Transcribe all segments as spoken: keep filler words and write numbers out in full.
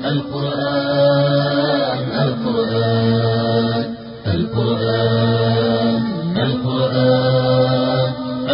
القرآن القرآن القرآن القرآن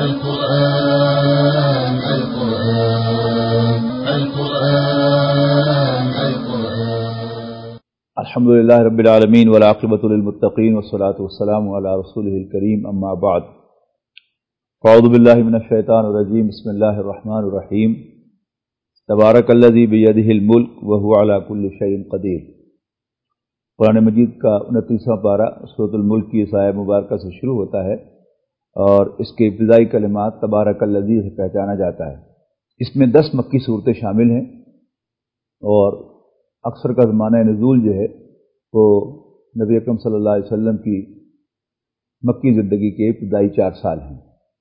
القرآن القرآن القرآن القرآن الحمد للہ رب العالمین والعاقبۃ للمتقین والصلاۃ والسلام علی رسولہ الکریم اما بعد اعوذ باللہ من الشیطان الرجیم بسم اللہ الرحمن الرحیم تبارک الذی بیدہ الملک وہو علی کل شیء قدیر۔ قرآن مجید کا انتیسواں پارہ سورۃ الملک کی اس آیہ مبارکہ سے شروع ہوتا ہے اور اس کے ابتدائی کلمات تبارک الذی سے پہچانا جاتا ہے۔ اس میں دس مکی صورتیں شامل ہیں اور اکثر کا زمانہ نزول جو ہے وہ نبی اکرم صلی اللہ علیہ وسلم کی مکی زندگی کے ابتدائی چار سال ہیں۔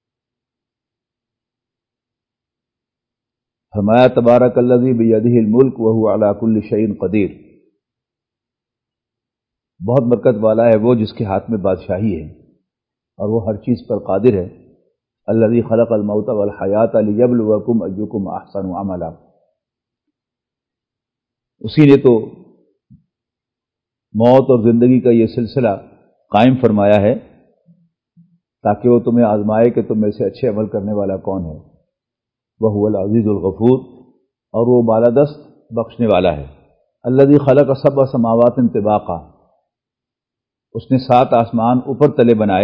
فرمایا تبارک الذی بیدہ الملک وہو علی کل شیء قدیر، بہت برکت والا ہے وہ جس کے ہاتھ میں بادشاہی ہے اور وہ ہر چیز پر قادر ہے۔ الذی خلق الموت والحیات لیبلوکم ایکم احسن عملا، اسی نے تو موت اور زندگی کا یہ سلسلہ قائم فرمایا ہے تاکہ وہ تمہیں آزمائے کہ تم میں سے اچھے عمل کرنے والا کون ہے۔ وہو العزیز الغفور، اور وہ بالادست بخشنے والا ہے۔ الذی خلق سبع سماوات طباقا، اس نے سات آسمان اوپر تلے بنائے۔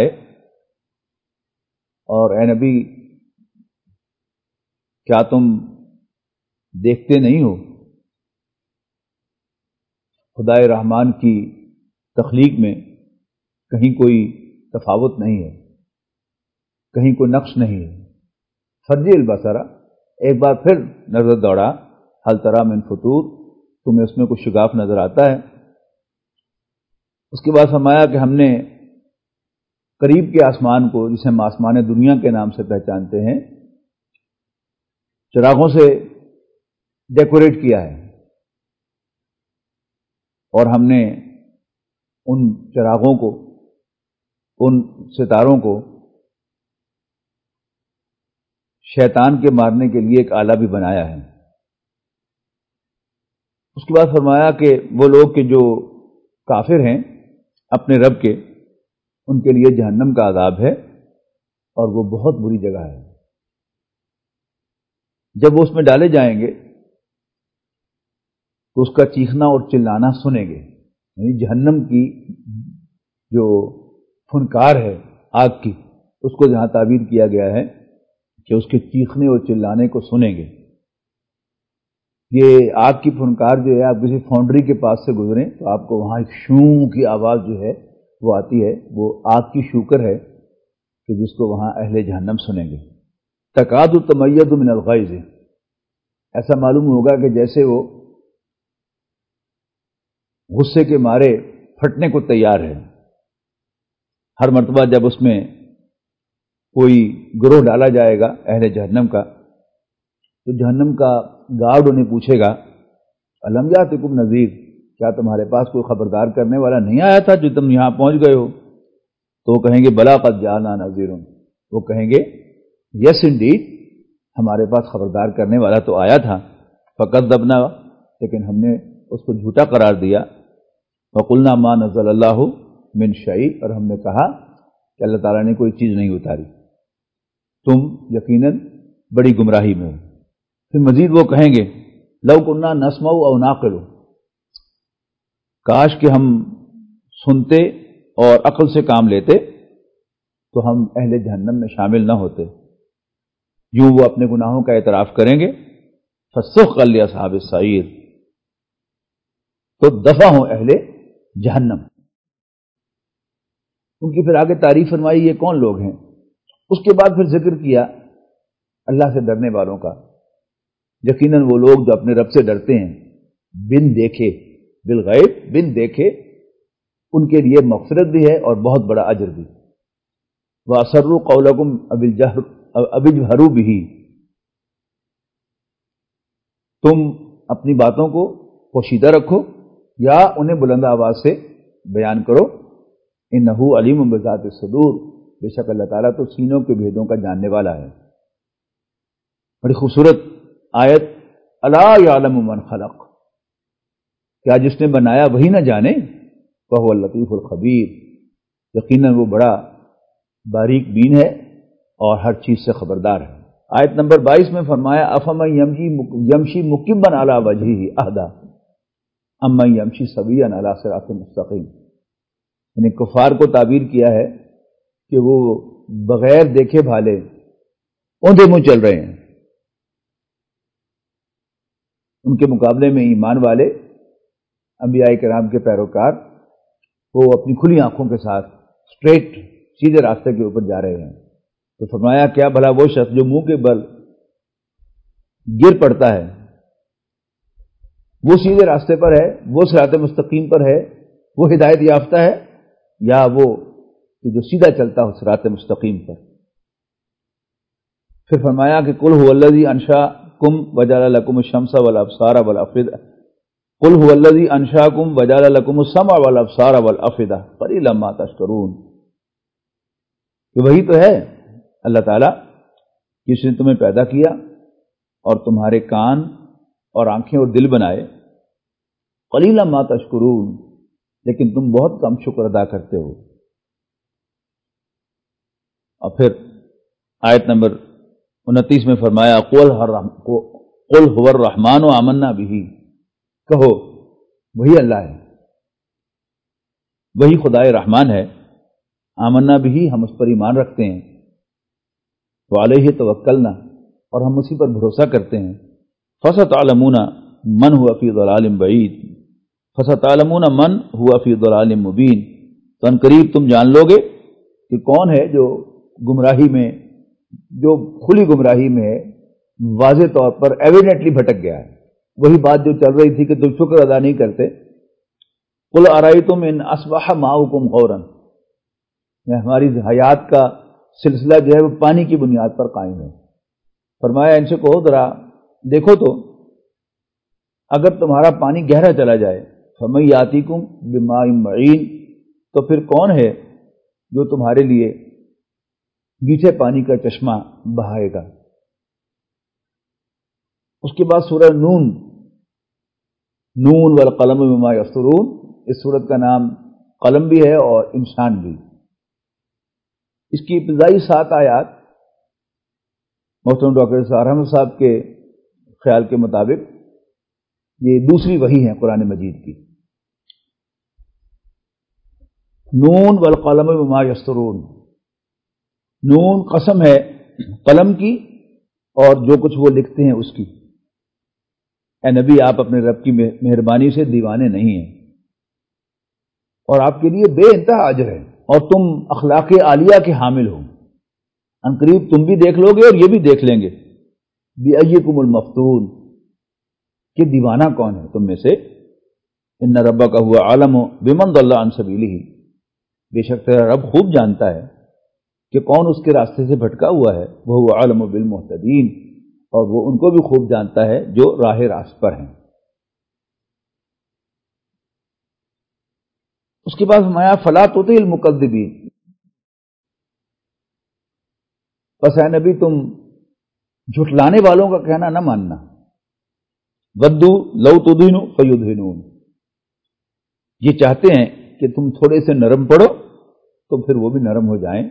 اور اے نبی کیا تم دیکھتے نہیں ہو خدائے رحمان کی تخلیق میں کہیں کوئی تفاوت نہیں ہے، کہیں کوئی نقص نہیں ہے۔ فرجی البصرہ، ایک بار پھر نظر دوڑا، حل تری من فطور، تمہیں اس میں کچھ شگاف نظر آتا ہے؟ اس کے بعد فرمایا کہ ہم نے قریب کے آسمان کو، جسے ہم آسمان دنیا کے نام سے پہچانتے ہیں، چراغوں سے ڈیکوریٹ کیا ہے، اور ہم نے ان چراغوں کو، ان ستاروں کو شیطان کے مارنے کے لیے ایک آلہ بھی بنایا ہے۔ اس کے بعد فرمایا کہ وہ لوگ کہ جو کافر ہیں اپنے رب کے، ان کے لیے جہنم کا عذاب ہے اور وہ بہت بری جگہ ہے۔ جب وہ اس میں ڈالے جائیں گے تو اس کا چیخنا اور چلانا سنیں گے، یعنی جہنم کی جو فنکار ہے آگ کی، اس کو جہاں تعبیر کیا گیا ہے کہ اس کے چیخنے اور چلانے کو سنیں گے۔ یہ آگ کی فنکار جو ہے، آپ کسی فاؤنڈری کے پاس سے گزریں تو آپ کو وہاں ایک شوں کی آواز جو ہے وہ آتی ہے، وہ آگ کی شوکر ہے کہ جس کو وہاں اہل جہنم سنیں گے۔ تکاد تمیز من الغیظ، ایسا معلوم ہوگا کہ جیسے وہ غصے کے مارے پھٹنے کو تیار ہے۔ ہر مرتبہ جب اس میں کوئی گروہ ڈالا جائے گا اہل جہنم کا، تو جہنم کا گارڈ انہیں پوچھے گا الم یاتکم نذیر، کیا تمہارے پاس کوئی خبردار کرنے والا نہیں آیا تھا جو تم یہاں پہنچ گئے ہو؟ تو وہ کہیں گے بلا قد جاءنا نذیر، وہ کہیں گے یس انڈیڈ، ہمارے پاس خبردار کرنے والا تو آیا تھا۔ فکذبنا، لیکن ہم نے اس کو جھوٹا قرار دیا۔ وقلنا ما نزل اللہ من شیء، اور ہم نے کہا کہ اللہ تعالیٰ نے کوئی چیز نہیں اتاری، تم یقیناً بڑی گمراہی میں ہو۔ پھر مزید وہ کہیں گے لو کنا نسمع او نعقل، کاش کہ ہم سنتے اور عقل سے کام لیتے تو ہم اہل جہنم میں شامل نہ ہوتے۔ یوں وہ اپنے گناہوں کا اعتراف کریں گے، فسحقا لاصحاب السعیر، تو دفع ہوں اہل جہنم۔ ان کی پھر آگے تعریف فرمائی یہ کون لوگ ہیں۔ اس کے بعد پھر ذکر کیا اللہ سے ڈرنے والوں کا۔ یقیناً وہ لوگ جو اپنے رب سے ڈرتے ہیں بن دیکھے، بالغیب، بن دیکھے، ان کے لیے مغفرت بھی ہے اور بہت بڑا اجر بھی۔ وَأَسَرُّوا قَوْلَكُمْ أَبِجْهَرُوا بِهِ، تم اپنی باتوں کو پوشیدہ رکھو یا انہیں بلند آواز سے بیان کرو۔ انہ علیم بذات الصدور، بے شک اللہ تعالیٰ تو سینوں کے بھیدوں کا جاننے والا ہے۔ بڑی خوبصورت آیت، الا یعلم من خلق، کیا جس نے بنایا وہی نہ جانے؟ فہو اللطیف الخبیر، یقیناً وہ بڑا باریک بین ہے اور ہر چیز سے خبردار ہے۔ آیت نمبر بائیس میں فرمایا افمن یمشی یمشی مکبا علی وجہہ اہدی امن یمشی سویا علی صراط مستقیم، یعنی کفار کو تعبیر کیا ہے کہ وہ بغیر دیکھے بھالے اوندھے منہ چل رہے ہیں، ان کے مقابلے میں ایمان والے انبیاء کرام کے پیروکار وہ اپنی کھلی آنکھوں کے ساتھ اسٹریٹ سیدھے راستے کے اوپر جا رہے ہیں۔ تو فرمایا کیا بھلا وہ شخص جو منہ کے بل گر پڑتا ہے وہ سیدھے راستے پر ہے، وہ صراط مستقیم پر ہے، وہ ہدایت یافتہ ہے، یا وہ کہ جو سیدھا چلتا ہو صراط مستقیم پر؟ پھر فرمایا کہ قل هو الذی انشأکم وجعل لکم الشمس والابصار والافئدہ، قل هو الذی انشأکم وجعل لکم السمع والابصار والافئدہ قلیلا ما تشکرون، کہ وہی تو ہے اللہ تعالیٰ جس نے تمہیں پیدا کیا اور تمہارے کان اور آنکھیں اور دل بنائے، قلیلا ما تشکرون، لیکن تم بہت کم شکر ادا کرتے ہو۔ اور پھر آیت نمبر انتیس میں فرمایا قل قل هو الرحمن آمنا به، کہو وہی اللہ ہے، وہی خدائے رحمان ہے، آمنا به ہم اس پر ایمان رکھتے ہیں، وعلیہ توکلنا اور ہم اسی پر بھروسہ کرتے ہیں، فستعلمون من هو فی ضلال بعید فستعلمون من هو فی ضلال مبین، تو ان قریب تم جان لو گے کہ کون ہے جو گمراہی میں، جو کھلی گمراہی میں واضح طور پر ایویڈنٹلی بھٹک گیا ہے۔ وہی بات جو چل رہی تھی کہ تم شکر ادا نہیں کرتے، قل ارأیتم ان اصبح ماؤکم غورا، ہماری حیات کا سلسلہ جو ہے وہ پانی کی بنیاد پر قائم ہے۔ فرمایا ان سے کہو ذرا دیکھو تو اگر تمہارا پانی گہرا چلا جائے، فمن یاتیکم بماء معین، تو پھر کون ہے جو تمہارے لیے میٹھے پانی کا چشمہ بہائے گا؟ اس کے بعد سورہ نون نون والقلم وما یسطرون، اس سورت کا نام قلم بھی ہے اور انسان بھی۔ اس کی ابتدائی سات آیات محترم ڈاکٹر اسرار احمد صاحب کے خیال کے مطابق یہ دوسری وحی ہے قرآن مجید کی۔ نون والقلم وما یسطرون، نون قسم ہے قلم کی اور جو کچھ وہ لکھتے ہیں اس کی۔ اے نبی آپ اپنے رب کی مہربانی سے دیوانے نہیں ہیں، اور آپ کے لیے بے انتہا اجر ہے، اور تم اخلاق عالیہ کے حامل ہو، ان قریب تم بھی دیکھ لو گے اور یہ بھی دیکھ لیں گے بِأَيِّكُمُ الْمَفْتُونُ، کہ دیوانہ کون ہے تم میں سے۔ ان ربک هو اعلم بمن ضل عن سبیلہ، بے شک تیرا رب خوب جانتا ہے کہ کون اس کے راستے سے بھٹکا ہوا ہے، وهو اعلم بالمہتدین، اور وہ ان کو بھی خوب جانتا ہے جو راہ راست پر ہیں۔ اس کے بعد فرمایا فلا تطع المکذبین، بس اے نبی تم جھٹلانے والوں کا کہنا نہ ماننا۔ ودو لو تدہنوا فیدہنون، یہ چاہتے ہیں کہ تم تھوڑے سے نرم پڑو تو پھر وہ بھی نرم ہو جائیں۔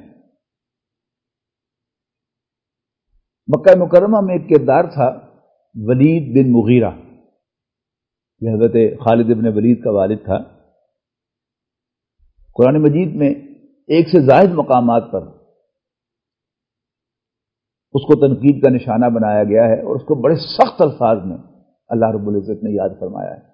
مکہ مکرمہ میں ایک کردار تھا ولید بن مغیرہ، یہ حضرت خالد بن ولید کا والد تھا۔ قرآن مجید میں ایک سے زائد مقامات پر اس کو تنقید کا نشانہ بنایا گیا ہے، اور اس کو بڑے سخت الفاظ میں اللہ رب العزت نے یاد فرمایا ہے۔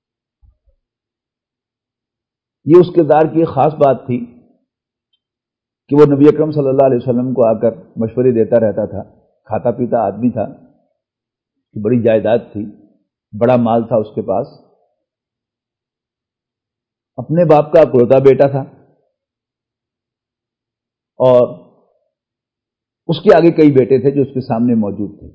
یہ اس کردار کی ایک خاص بات تھی کہ وہ نبی اکرم صلی اللہ علیہ وسلم کو آ کر مشورے دیتا رہتا تھا، کھاتا پیتا آدمی تھا، بڑی جائیداد تھی، بڑا مال تھا اس کے پاس، اپنے باپ کا اکلوتا بیٹا تھا، اور اس کے آگے کئی بیٹے تھے جو اس کے سامنے موجود تھے۔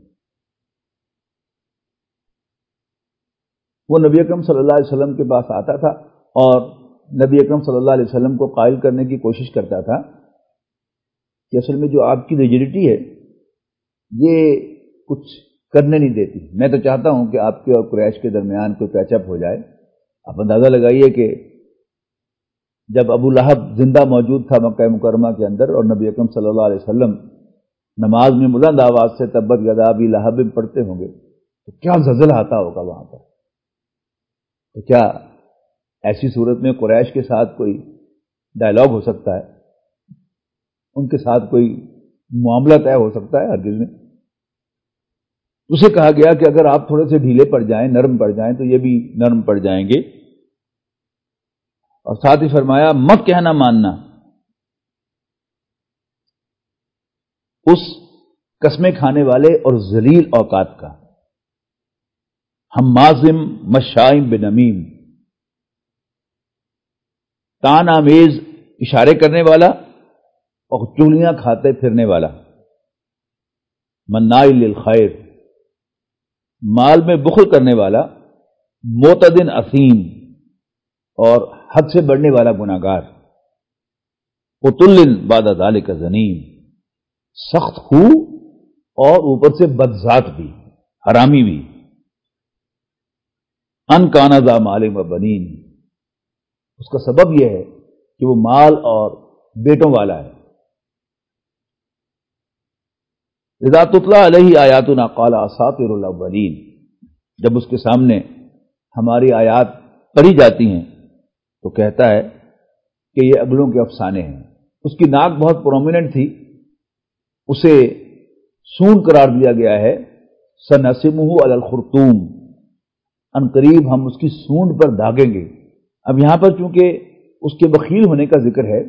وہ نبی اکرم صلی اللہ علیہ وسلم کے پاس آتا تھا اور نبی اکرم صلی اللہ علیہ وسلم کو قائل کرنے کی کوشش کرتا تھا کہ اصل میں جو آپ کی ریجڈیٹی ہے یہ کچھ کرنے نہیں دیتی، میں تو چاہتا ہوں کہ آپ کے اور قریش کے درمیان کوئی پیچ اپ ہو جائے، آپ اندازہ لگائیے کہ جب ابو لہب زندہ موجود تھا مکہ مکرمہ کے اندر اور نبی اکرم صلی اللہ علیہ وسلم نماز میں بلند آواز سے تبت یدا ابی لہب پڑھتے ہوں گے تو کیا زلزلہ آتا ہوگا وہاں پر. تو کیا ایسی صورت میں قریش کے ساتھ کوئی ڈائلاگ ہو سکتا ہے؟ ان کے ساتھ کوئی معاملہ طے ہو سکتا ہے؟ ہرگز نہیں. اسے کہا گیا کہ اگر آپ تھوڑے سے ڈھیلے پڑ جائیں، نرم پڑ جائیں تو یہ بھی نرم پڑ جائیں گے. اور ساتھ ہی فرمایا مت کہنا ماننا اس قسمیں کھانے والے اور ذلیل اوقات کا. حمازم مشائم بنمیم، تان آمیز اشارے کرنے والا اور چغلیاں کھاتے پھرنے والا. مناع للخیر، مال میں بخل کرنے والا. معتدن اثیم، اور حد سے بڑھنے والا گناہگار. قتل بعد ذلک زنیم، سخت خو اور اوپر سے بدذات بھی، حرامی بھی. ان کانا ذا مال و بنین، اس کا سبب یہ ہے کہ وہ مال اور بیٹوں والا ہے. اذا تتلی علیہ آیاتنا قال اساطیر الاولین، جب اس کے سامنے ہماری آیات پڑھی جاتی ہیں تو کہتا ہے کہ یہ اگلوں کے افسانے ہیں. اس کی ناک بہت پرومیننٹ تھی، اسے سون قرار دیا گیا ہے. سنسمہ علی الخرطوم، ان قریب ہم اس کی سونڈ پر داغیں گے. اب یہاں پر چونکہ اس کے بخیل ہونے کا ذکر ہے،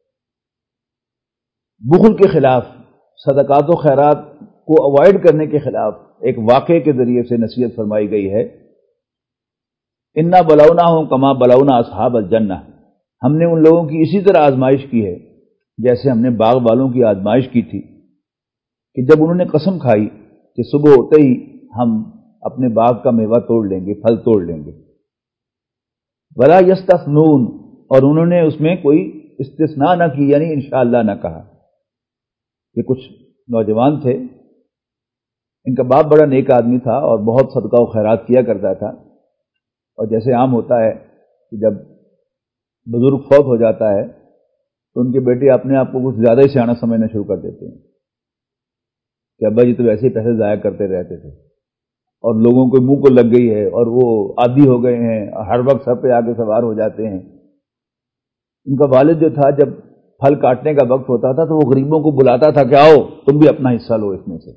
بخل کے خلاف، صدقات و خیرات کو اوائڈ کرنے کے خلاف ایک واقعے کے ذریعے سے نصیحت فرمائی گئی ہے. انا بلوناہم کما بلونا اصحاب الجنہ، ہم نے ان لوگوں کی اسی طرح آزمائش کی ہے جیسے ہم نے باغ والوں کی آزمائش کی تھی کہ جب انہوں نے قسم کھائی کہ صبح ہوتے ہی ہم اپنے باغ کا میوہ توڑ لیں گے، پھل توڑ لیں گے. ولا یستثنون، اور انہوں نے اس میں کوئی استثناء نہ کی، یعنی انشاءاللہ نہ کہا. یہ کچھ نوجوان تھے، ان کا باپ بڑا نیک آدمی تھا اور بہت صدقہ و خیرات کیا کرتا تھا. اور جیسے عام ہوتا ہے کہ جب بزرگ فوت ہو جاتا ہے تو ان کے بیٹے اپنے آپ کو کچھ زیادہ ہی سیاںہ سمجھنا شروع کر دیتے ہیں کہ ابا جی تو ویسے ہی پیسے ضائع کرتے رہتے تھے اور لوگوں کے منہ کو لگ گئی ہے اور وہ عادی ہو گئے ہیں، ہر وقت سر پہ آ کے سوار ہو جاتے ہیں. ان کا والد جو تھا جب پھل کاٹنے کا وقت ہوتا تھا تو وہ غریبوں کو بلاتا تھا کہ آؤ تم بھی اپنا حصہ لو اس میں سے.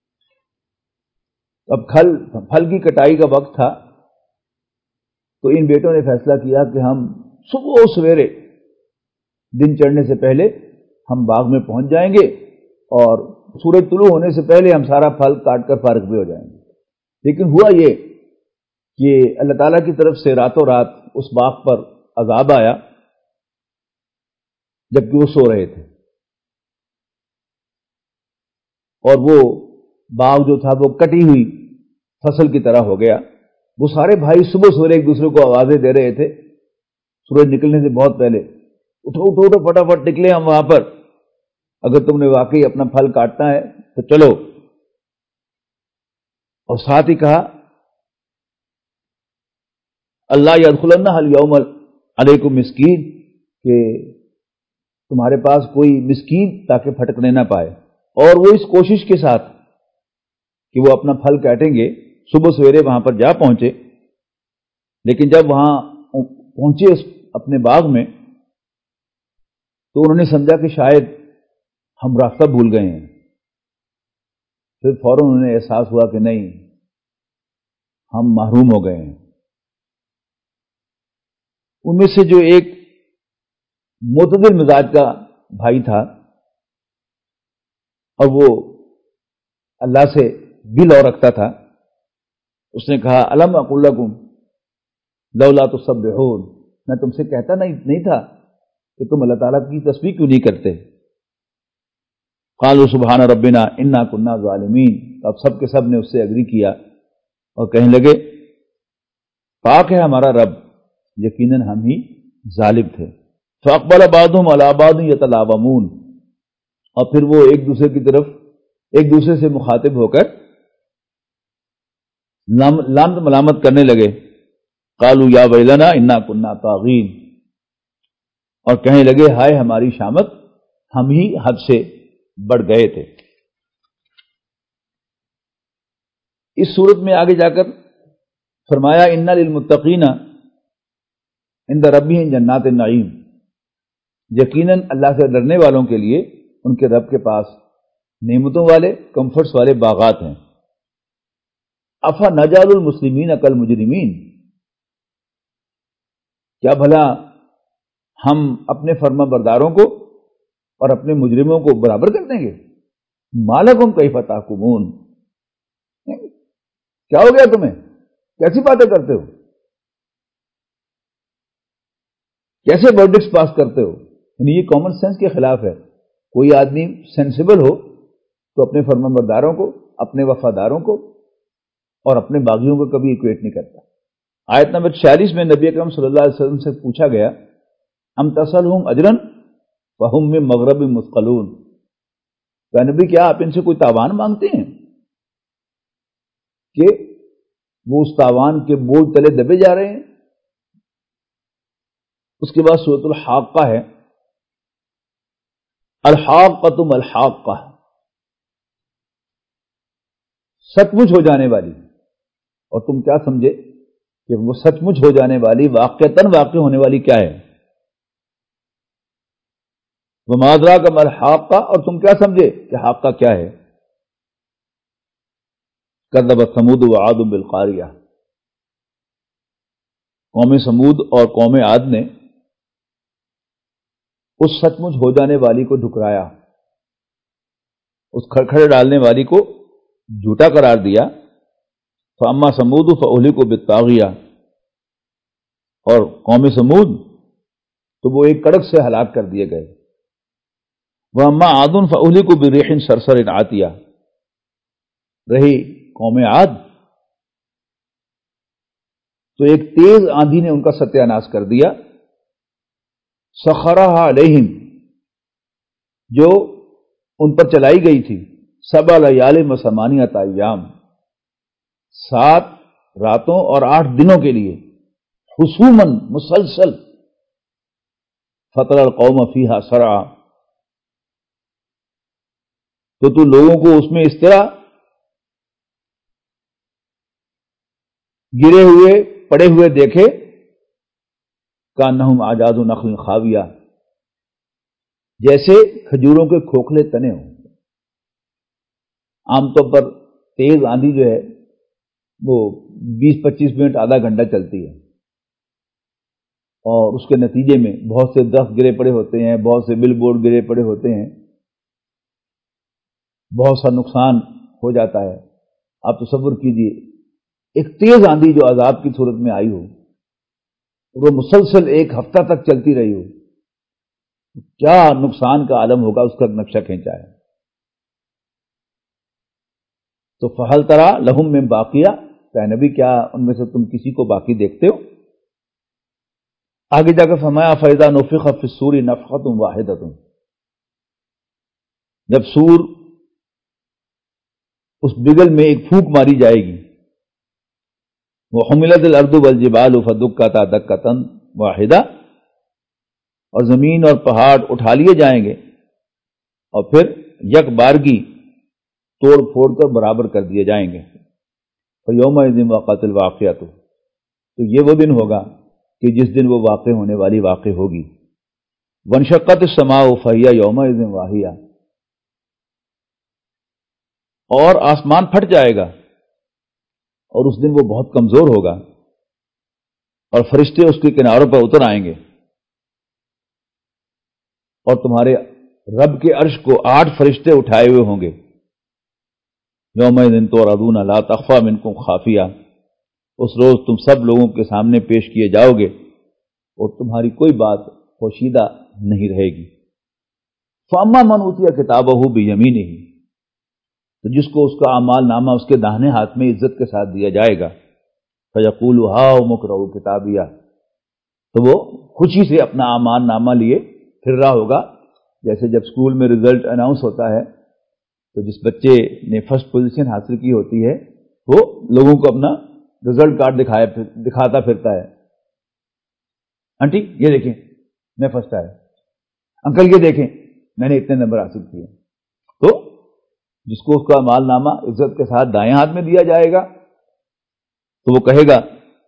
اب پھل پھل کی کٹائی کا وقت تھا تو ان بیٹوں نے فیصلہ کیا کہ ہم صبح سویرے دن چڑھنے سے پہلے ہم باغ میں پہنچ جائیں گے اور سورج طلوع ہونے سے پہلے ہم سارا پھل کاٹ کر فارغ بھی ہو جائیں گے. لیکن ہوا یہ کہ اللہ تعالیٰ کی طرف سے راتوں رات اس باغ پر عذاب آیا جبکہ وہ سو رہے تھے، اور وہ باغ جو تھا وہ کٹی ہوئی فصل کی طرح ہو گیا. وہ سارے بھائی صبح سویرے ایک دوسرے کو آوازیں دے رہے تھے سورج نکلنے سے بہت پہلے، اٹھو اٹھو اٹھو فٹافٹ نکلے ہم وہاں پر، اگر تم نے واقعی اپنا پھل کاٹنا ہے تو چلو. اور ساتھ ہی کہا اللہ یدخلن الیوم علیکم مسکین، کہ تمہارے پاس کوئی مسکین تاکہ پھٹکنے نہ پائے. اور وہ اس کوشش کے ساتھ کہ وہ اپنا پھل کاٹیں گے صبح سویرے وہاں پر جا پہنچے، لیکن جب وہاں پہنچے اپنے باغ میں تو انہوں نے سمجھا کہ شاید ہم راستہ بھول گئے ہیں. پھر فوراً انہوں نے احساس ہوا کہ نہیں، ہم محروم ہو گئے ہیں. ان میں سے جو ایک معتدل مزاج کا بھائی تھا اور وہ اللہ سے دل اور رکھتا تھا، اس نے کہا الم اقل لکم لولا تسبحون، میں تم سے کہتا نہیں نہیں تھا کہ تم اللہ تعالیٰ کی تسبیح کیوں نہیں کرتے. قالوا سبحان ربنا انا كنا ظالمین، اب سب کے سب نے اس سے اگری کیا اور کہنے لگے پاک ہے ہمارا رب، یقیناً ہم ہی ظالم تھے. فاقبل بعضهم على بعض يتلاومون، اور پھر وہ ایک دوسرے کی طرف ایک دوسرے سے مخاطب ہو کر لامت ملامت کرنے لگے قالوا یا ویلنا انا کنا طاغین، اور کہنے لگے ہائے ہماری شامت، ہم ہی حد سے بڑھ گئے تھے۔ اس صورت میں آگے جا کر فرمایا ان للمتقین عند ربهم جنات النعیم، یقیناً اللہ سے ڈرنے والوں کے لیے ان کے رب کے پاس نعمتوں والے کمفرٹس والے باغات ہیں۔ افا نجعل المسلمین کالمجرمین، کیا بھلا ہم اپنے فرما برداروں کو اور اپنے مجرموں کو برابر کر دیں گے؟ مالکم کیف تحکمون، کیا ہو گیا تمہیں، کیسی باتیں کرتے ہو، کیسے ورڈکٹس پاس کرتے ہو؟ یعنی یہ کامن سینس کے خلاف ہے۔ کوئی آدمی سینسیبل ہو تو اپنے فرما برداروں کو، اپنے وفاداروں کو اور اپنے باغیوں کو کبھی ایکویٹ نہیں کرتا۔ آیت نمبر چھیالیس میں نبی اکرم صلی اللہ علیہ وسلم سے پوچھا گیا ام تسألہم اجرا فہم من مغرب مثقلون، کہ نبی کیا آپ ان سے کوئی تاوان مانگتے ہیں کہ وہ اس تاوان کے بوجھ تلے دبے جا رہے ہیں؟ اس کے بعد سورۃ الحاقہ ہے، الحاقۃ ما الحاقہ، سچ مچ ہو جانے والی، اور تم کیا سمجھے کہ وہ سچ مچ ہو جانے والی واقعتاً واقع ہونے والی کیا ہے؟ وما ادراک ما الحاقہ، اور تم کیا سمجھے کہ حاقہ کیا ہے؟ کذبت ثمود وعاد بالقاریہ، قوم سمود اور قوم عاد نے اس سچ مچ ہو جانے والی کو ٹھکرایا، اس کھڑکھڑے ڈالنے والی کو جھوٹا قرار دیا۔ فاما سمود فاہلکوا بالطاغیہ، اور قوم سمود تو وہ ایک کڑک سے ہلاک کر دیے گئے۔ واما عاد فاہلکوا بريح صرصر عاتیہ، رہی قوم عاد تو ایک تیز آندھی نے ان کا ستیہ ناش کر دیا۔ سخرها علیہم، جو ان پر چلائی گئی تھی، سبع لیال و ثمانیۃ ایام، سات راتوں اور آٹھ دنوں کے لیے، حسوماً مسلسل، فتر القوم فیہا سرعا، تو تو لوگوں کو اس میں اس طرح گرے ہوئے پڑے ہوئے دیکھے کانہم اعجاز نخل خاویہ، جیسے کھجوروں کے کھوکھلے تنے ہوں۔ عام طور پر تیز آندھی جو ہے وہ بیس پچیس منٹ آدھا گھنٹہ چلتی ہے، اور اس کے نتیجے میں بہت سے درخت گرے پڑے ہوتے ہیں، بہت سے بل بورڈ گرے پڑے ہوتے ہیں، بہت سا نقصان ہو جاتا ہے۔ آپ تصور کیجئے ایک تیز آندھی جو عذاب کی صورت میں آئی ہو، وہ مسلسل ایک ہفتہ تک چلتی رہی ہو، کیا نقصان کا عالم ہوگا، اس کا نقشہ کھینچا ہے۔ تو فہل ترى لہم من باقیہ، کہ نبی کیا ان میں سے تم کسی کو باقی دیکھتے ہو؟ آگے جا کر فرمایا فَإِذَا نُفِخَ فِي الصُّورِ نَفْخَةٌ وَاحِدَةٌ، جب سور اس بگل میں ایک پھونک ماری جائے گی، وَحُمِلَتِ الْأَرْضُ وَالْجِبَالُ فَدُكَّتَا دَكَّةً وَاحِدَةً، اور زمین اور پہاڑ اٹھا لیے جائیں گے اور پھر یک بارگی توڑ پھوڑ کر برابر کر دیے جائیں گے۔ فَيَوْمَئِذٍ وَقَعَتِ الْوَاقِعَةُ، تو یہ وہ دن ہوگا کہ جس دن وہ واقع ہونے والی واقع ہوگی۔ وَانشَقَّتِ السَّمَاءُ فَهِيَ يَوْمَئِذٍ وَاهِيَةٌ، اور آسمان پھٹ جائے گا اور اس دن وہ بہت کمزور ہوگا، اور فرشتے اس کے کناروں پر اتر آئیں گے، اور تمہارے رب کے عرش کو آٹھ فرشتے اٹھائے ہوئے ہوں گے۔ یومئذ تعرضون لا تخفی منکم خافیہ، اس روز تم سب لوگوں کے سامنے پیش کیے جاؤ گے اور تمہاری کوئی بات پوشیدہ نہیں رہے گی۔ فاما من اوتی کتابہ بیمینہ، تو جس کو اس کا اعمال نامہ اس کے داہنے ہاتھ میں عزت کے ساتھ دیا جائے گا، فیقول ہاؤم اقرؤوا کتابیہ، تو وہ خوشی سے اپنا اعمال نامہ لیے پھر رہا ہوگا، جیسے جب اسکول میں رزلٹ اناؤنس ہوتا ہے تو جس بچے نے فرسٹ پوزیشن حاصل کی ہوتی ہے وہ لوگوں کو اپنا رزلٹ کارڈ دکھایا دکھاتا پھرتا ہے، آنٹی یہ دیکھیں میں فرسٹ آیا، انکل یہ دیکھیں میں نے اتنے نمبر حاصل کیے. تو جس کو اس کا مال نامہ عزت کے ساتھ دائیں ہاتھ میں دیا جائے گا تو وہ کہے گا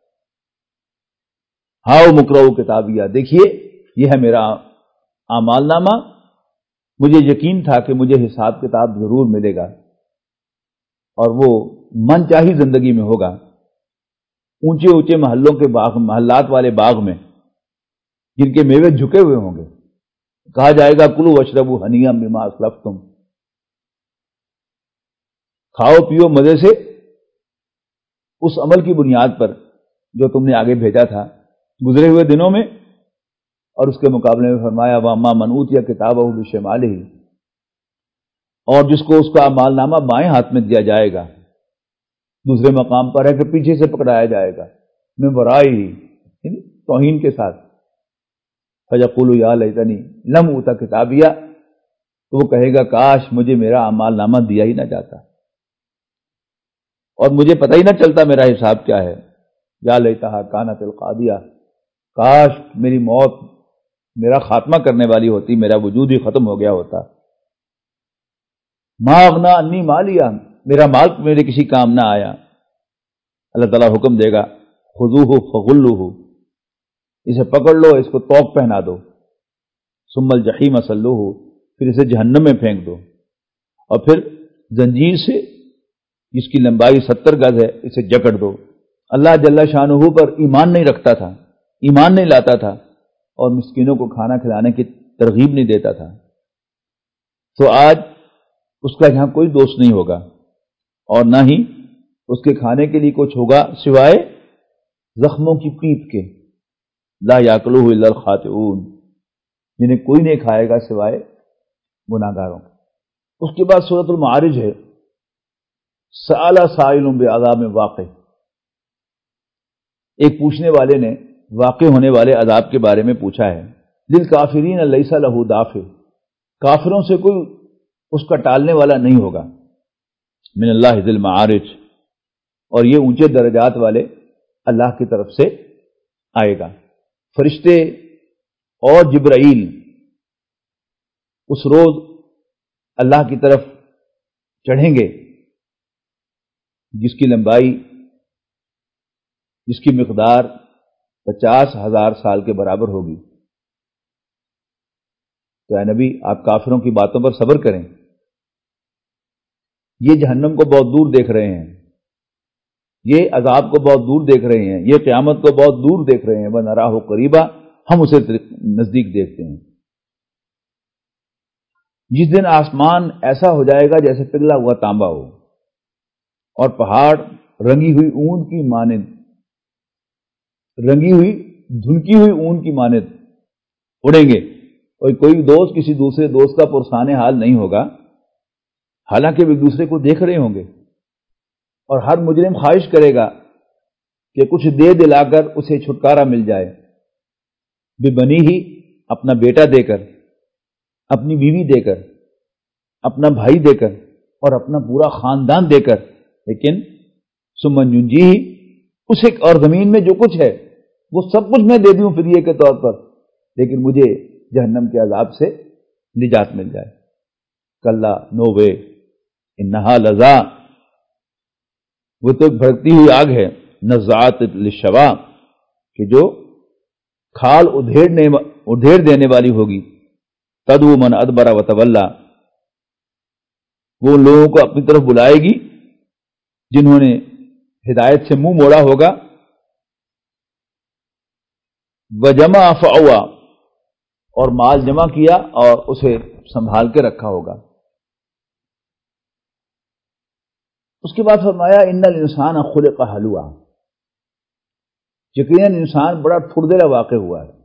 ہاؤ مقرؤ کتابیہ، دیکھیے یہ ہے میرا اعمال نامہ، مجھے یقین تھا کہ مجھے حساب کتاب ضرور ملے گا اور وہ من چاہی زندگی میں ہوگا. اونچے اونچے محلوں کے باغ، محلات والے باغ میں جن کے میوے جھکے ہوئے ہوں گے، کہا جائے گا کلوا واشربوا ہنیئا بما اسلفتم، کھاؤ پیو مزے سے اس عمل کی بنیاد پر جو تم نے آگے بھیجا تھا گزرے ہوئے دنوں میں. اور اس کے مقابلے میں فرمایا واما من اوتی کتابہ بشمالہ، اور جس کو اس کا اعمال نامہ بائیں ہاتھ میں دیا جائے گا دوسرے مقام پر ہے کہ پیچھے سے پکڑایا جائے گا من ورائہ، توہین کے ساتھ. فیقول یا لیتنی لم اوتا کتابیہ، تو وہ کہے گا کاش مجھے میرا اعمال نامہ دیا ہی نہ جاتا اور مجھے پتہ ہی نہ چلتا میرا حساب کیا ہے. یا لیتہا کانت القاضیہ، کاش میری موت میرا خاتمہ کرنے والی ہوتی، میرا وجود ہی ختم ہو گیا ہوتا. ما اغنی عنی مالیہ، میرا مال میرے کسی کام نہ آیا. اللہ تعالیٰ حکم دے گا خذوہ فغلوہ، اسے پکڑ لو، اس کو توق پہنا دو. ثم الجحیم صلوہ، پھر اسے جہنم میں پھینک دو اور پھر زنجیر سے جس کی لمبائی ستر گز ہے اسے جکڑ دو. اللہ جل شانہ پر ایمان نہیں رکھتا تھا، ایمان نہیں لاتا تھا اور مسکینوں کو کھانا کھلانے کی ترغیب نہیں دیتا تھا، تو آج اس کا یہاں کوئی دوست نہیں ہوگا اور نہ ہی اس کے کھانے کے لیے کچھ ہوگا سوائے زخموں کی پیپ کے. لا یاکلہ الا الخاطئون، جنہیں کوئی نہیں کھائے گا سوائے گناہ گاروں. اس کے بعد سورۃ المعارج ہے، سأل سائل بعذاب واقع، ایک پوچھنے والے نے واقع ہونے والے عذاب کے بارے میں پوچھا ہے. للکافرین لیس لہ دافع، کافروں سے کوئی اس کا ٹالنے والا نہیں ہوگا. من اللہ ذی المعارج، اور یہ اونچے درجات والے اللہ کی طرف سے آئے گا. فرشتے اور جبرائیل اس روز اللہ کی طرف چڑھیں گے جس کی لمبائی، جس کی مقدار پچاس ہزار سال کے برابر ہوگی. تو اے نبی آپ کافروں کی باتوں پر صبر کریں، یہ جہنم کو بہت دور دیکھ رہے ہیں، یہ عذاب کو بہت دور دیکھ رہے ہیں، یہ قیامت کو بہت دور دیکھ رہے ہیں. وَنَرَاهُ قَرِيبًا، ہم اسے نزدیک دیکھتے ہیں. جس دن آسمان ایسا ہو جائے گا جیسے پگھلا ہوا تانبا ہو اور پہاڑ رنگی ہوئی اون کی مانند، رنگی ہوئی دھنکی ہوئی اون کی مانند اڑیں گے، اور کوئی دوست کسی دوسرے دوست کا پرسان حال نہیں ہوگا، حالانکہ وہ ایک دوسرے کو دیکھ رہے ہوں گے. اور ہر مجرم خواہش کرے گا کہ کچھ دے دلا کر اسے چھٹکارا مل جائے. بے بنی ہی، اپنا بیٹا دے کر، اپنی بیوی دے کر، اپنا بھائی دے کر اور اپنا پورا خاندان دے کر. لیکن سمن جنجی ہی، اسے اور زمین میں جو کچھ ہے وہ سب کچھ میں دے دوں فدیے کے طور پر، لیکن مجھے جہنم کے عذاب سے نجات مل جائے. کلا نو وے انہا لظا، وہ تو ایک بھڑکتی ہوئی آگ ہے، نزعات للشوا، کہ جو کھال ادھیڑنے ادھیڑ دینے والی ہوگی. تدعو من ادبر وتولا، وہ لوگوں کو اپنی طرف بلائے گی جنہوں نے ہدایت سے منہ موڑا ہوگا. وجمع فاوا، اور مال جمع کیا اور اسے سنبھال کے رکھا ہوگا. اس کے بعد فرمایا ان الانسان خلق ہلوعا، یقیناً انسان بڑا ٹھردیلا واقع ہوا ہے.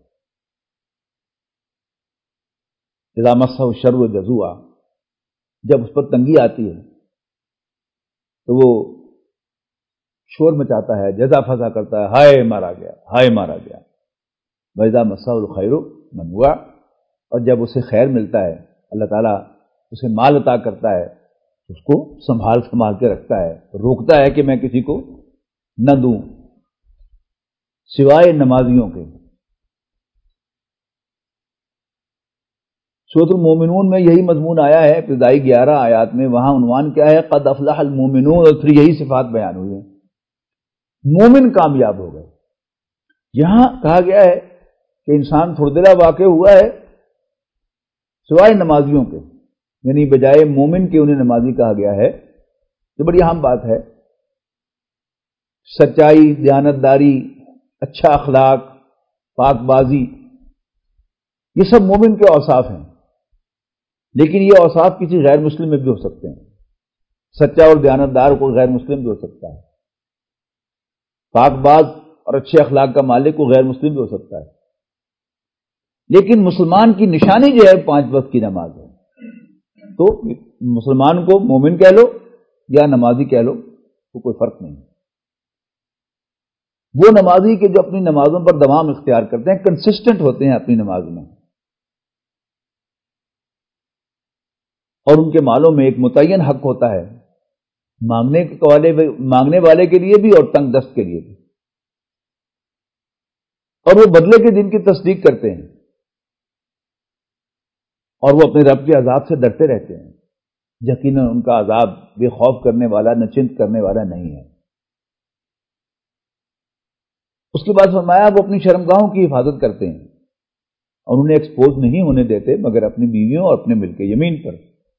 اذا مسہ الشر جزوعا، جب اس پر تنگی آتی ہے تو وہ شور مچاتا ہے، جزا فضا کرتا ہے، ہائے مارا گیا، ہائے مارا گیا. وَإِذَا مَسَّهُ الْخَيْرُ مَنُوعًا، اور جب اسے خیر ملتا ہے، اللہ تعالیٰ اسے مال عطا کرتا ہے، اس کو سنبھال سنبھال کے رکھتا ہے، روکتا ہے کہ میں کسی کو نہ دوں سوائے نمازیوں کے. سورۃ المومنون میں یہی مضمون آیا ہے ابتدائی گیارہ آیات میں. وہاں عنوان کیا ہے؟ قد افلح المومنون، اور پھر یہی صفات بیان ہوئی ہیں. مومن کامیاب ہو گئے. یہاں کہا گیا ہے کہ انسان تھوڑا واقع ہوا ہے سوائے نمازیوں کے، یعنی بجائے مومن کے انہیں نمازی کہا گیا ہے. یہ بڑی اہم بات ہے. سچائی، دیانتداری، اچھا اخلاق، پاک بازی، یہ سب مومن کے اوصاف ہیں. لیکن یہ اوصاف کسی غیر مسلم میں بھی ہو سکتے ہیں. سچا اور دیانتدار کو غیر مسلم بھی ہو سکتا ہے. پاک باز اور اچھے اخلاق کا مالک کو غیر مسلم بھی ہو سکتا ہے. لیکن مسلمان کی نشانی جو ہے پانچ وقت کی نماز ہے. تو مسلمان کو مومن کہہ لو یا نمازی کہہ لو تو کوئی فرق نہیں. وہ نمازی کے جو اپنی نمازوں پر دوام اختیار کرتے ہیں، کنسسٹنٹ ہوتے ہیں اپنی نماز میں، اور ان کے مالوں میں ایک متعین حق ہوتا ہے مانگنے والے مانگنے والے کے لیے بھی اور تنگ دست کے لیے بھی. اور وہ بدلے کے دن کی تصدیق کرتے ہیں اور وہ اپنے رب کے عذاب سے ڈرتے رہتے ہیں. یقیناً ان کا عذاب بے خوف کرنے والا، نچنت کرنے والا نہیں ہے. اس کے بعد فرمایا وہ اپنی شرمگاہوں کی حفاظت کرتے ہیں اور انہیں ایکسپوز نہیں ہونے دیتے مگر اپنی بیویوں اور اپنے ملک یمین پر.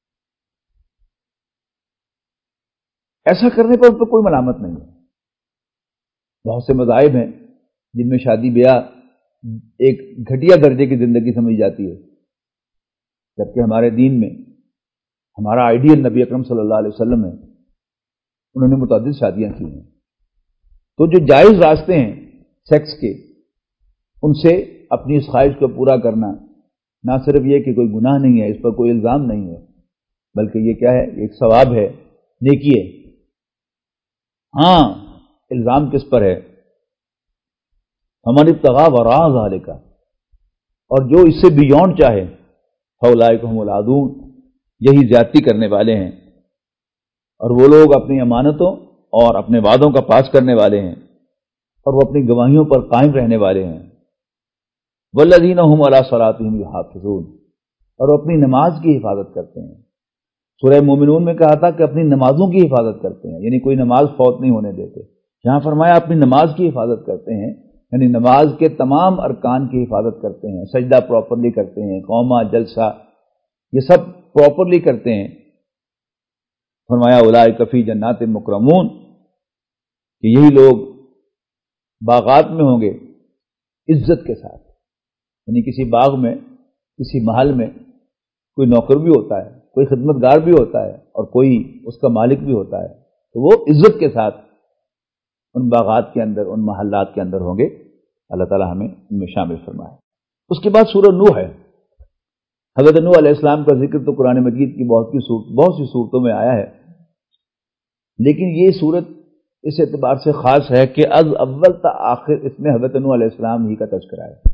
ایسا کرنے پر ان پر کوئی ملامت نہیں ہے. بہت سے مذاہب ہیں جن میں شادی بیاہ ایک گھٹیا درجے کی زندگی سمجھی جاتی ہے، جبکہ ہمارے دین میں ہمارا آئیڈیل نبی اکرم صلی اللہ علیہ وسلم ہے. انہوں نے متعدد شادیاں کی ہیں. تو جو جائز راستے ہیں سیکس کے، ان سے اپنی اس خواہش کو پورا کرنا نہ صرف یہ کہ کوئی گناہ نہیں ہے، اس پر کوئی الزام نہیں ہے، بلکہ یہ کیا ہے؟ ایک ثواب ہے، نیکی ہے. ہاں الزام کس پر ہے؟ ہماری ابتغاء وراء ذالک، اور جو اس سے بیونڈ چاہے فاولئک هم العادون، یہی زیادتی کرنے والے ہیں. اور وہ لوگ اپنی امانتوں اور اپنے وعدوں کا پاس کرنے والے ہیں اور وہ اپنی گواہیوں پر قائم رہنے والے ہیں. والذین هم علی صلاتهم یحافظون، اور وہ اپنی نماز کی حفاظت کرتے ہیں. سورہ مومنون میں کہا تھا کہ اپنی نمازوں کی حفاظت کرتے ہیں، یعنی کوئی نماز فوت نہیں ہونے دیتے. یہاں فرمایا اپنی نماز کی حفاظت کرتے ہیں، یعنی نماز کے تمام ارکان کی حفاظت کرتے ہیں. سجدہ پراپرلی کرتے ہیں، قومہ، جلسہ، یہ سب پراپرلی کرتے ہیں. فرمایا اولئک فی جنات مکرمون، کہ یہی لوگ باغات میں ہوں گے عزت کے ساتھ. یعنی کسی باغ میں، کسی محل میں کوئی نوکر بھی ہوتا ہے، کوئی خدمتگار بھی ہوتا ہے اور کوئی اس کا مالک بھی ہوتا ہے، تو وہ عزت کے ساتھ ان باغات کے اندر، ان محلات کے اندر ہوں گے. اللہ تعالی ہمیں ان میں شامل فرمائے. اس کے بعد سورہ نوح ہے. حضرت نوح علیہ السلام کا ذکر تو قرآن مجید کی بہت سی صورت بہت سی صورتوں میں آیا ہے، لیکن یہ صورت اس اعتبار سے خاص ہے کہ از اول تا آخر اس میں حضرت نوح علیہ السلام ہی کا تذکرہ ہے.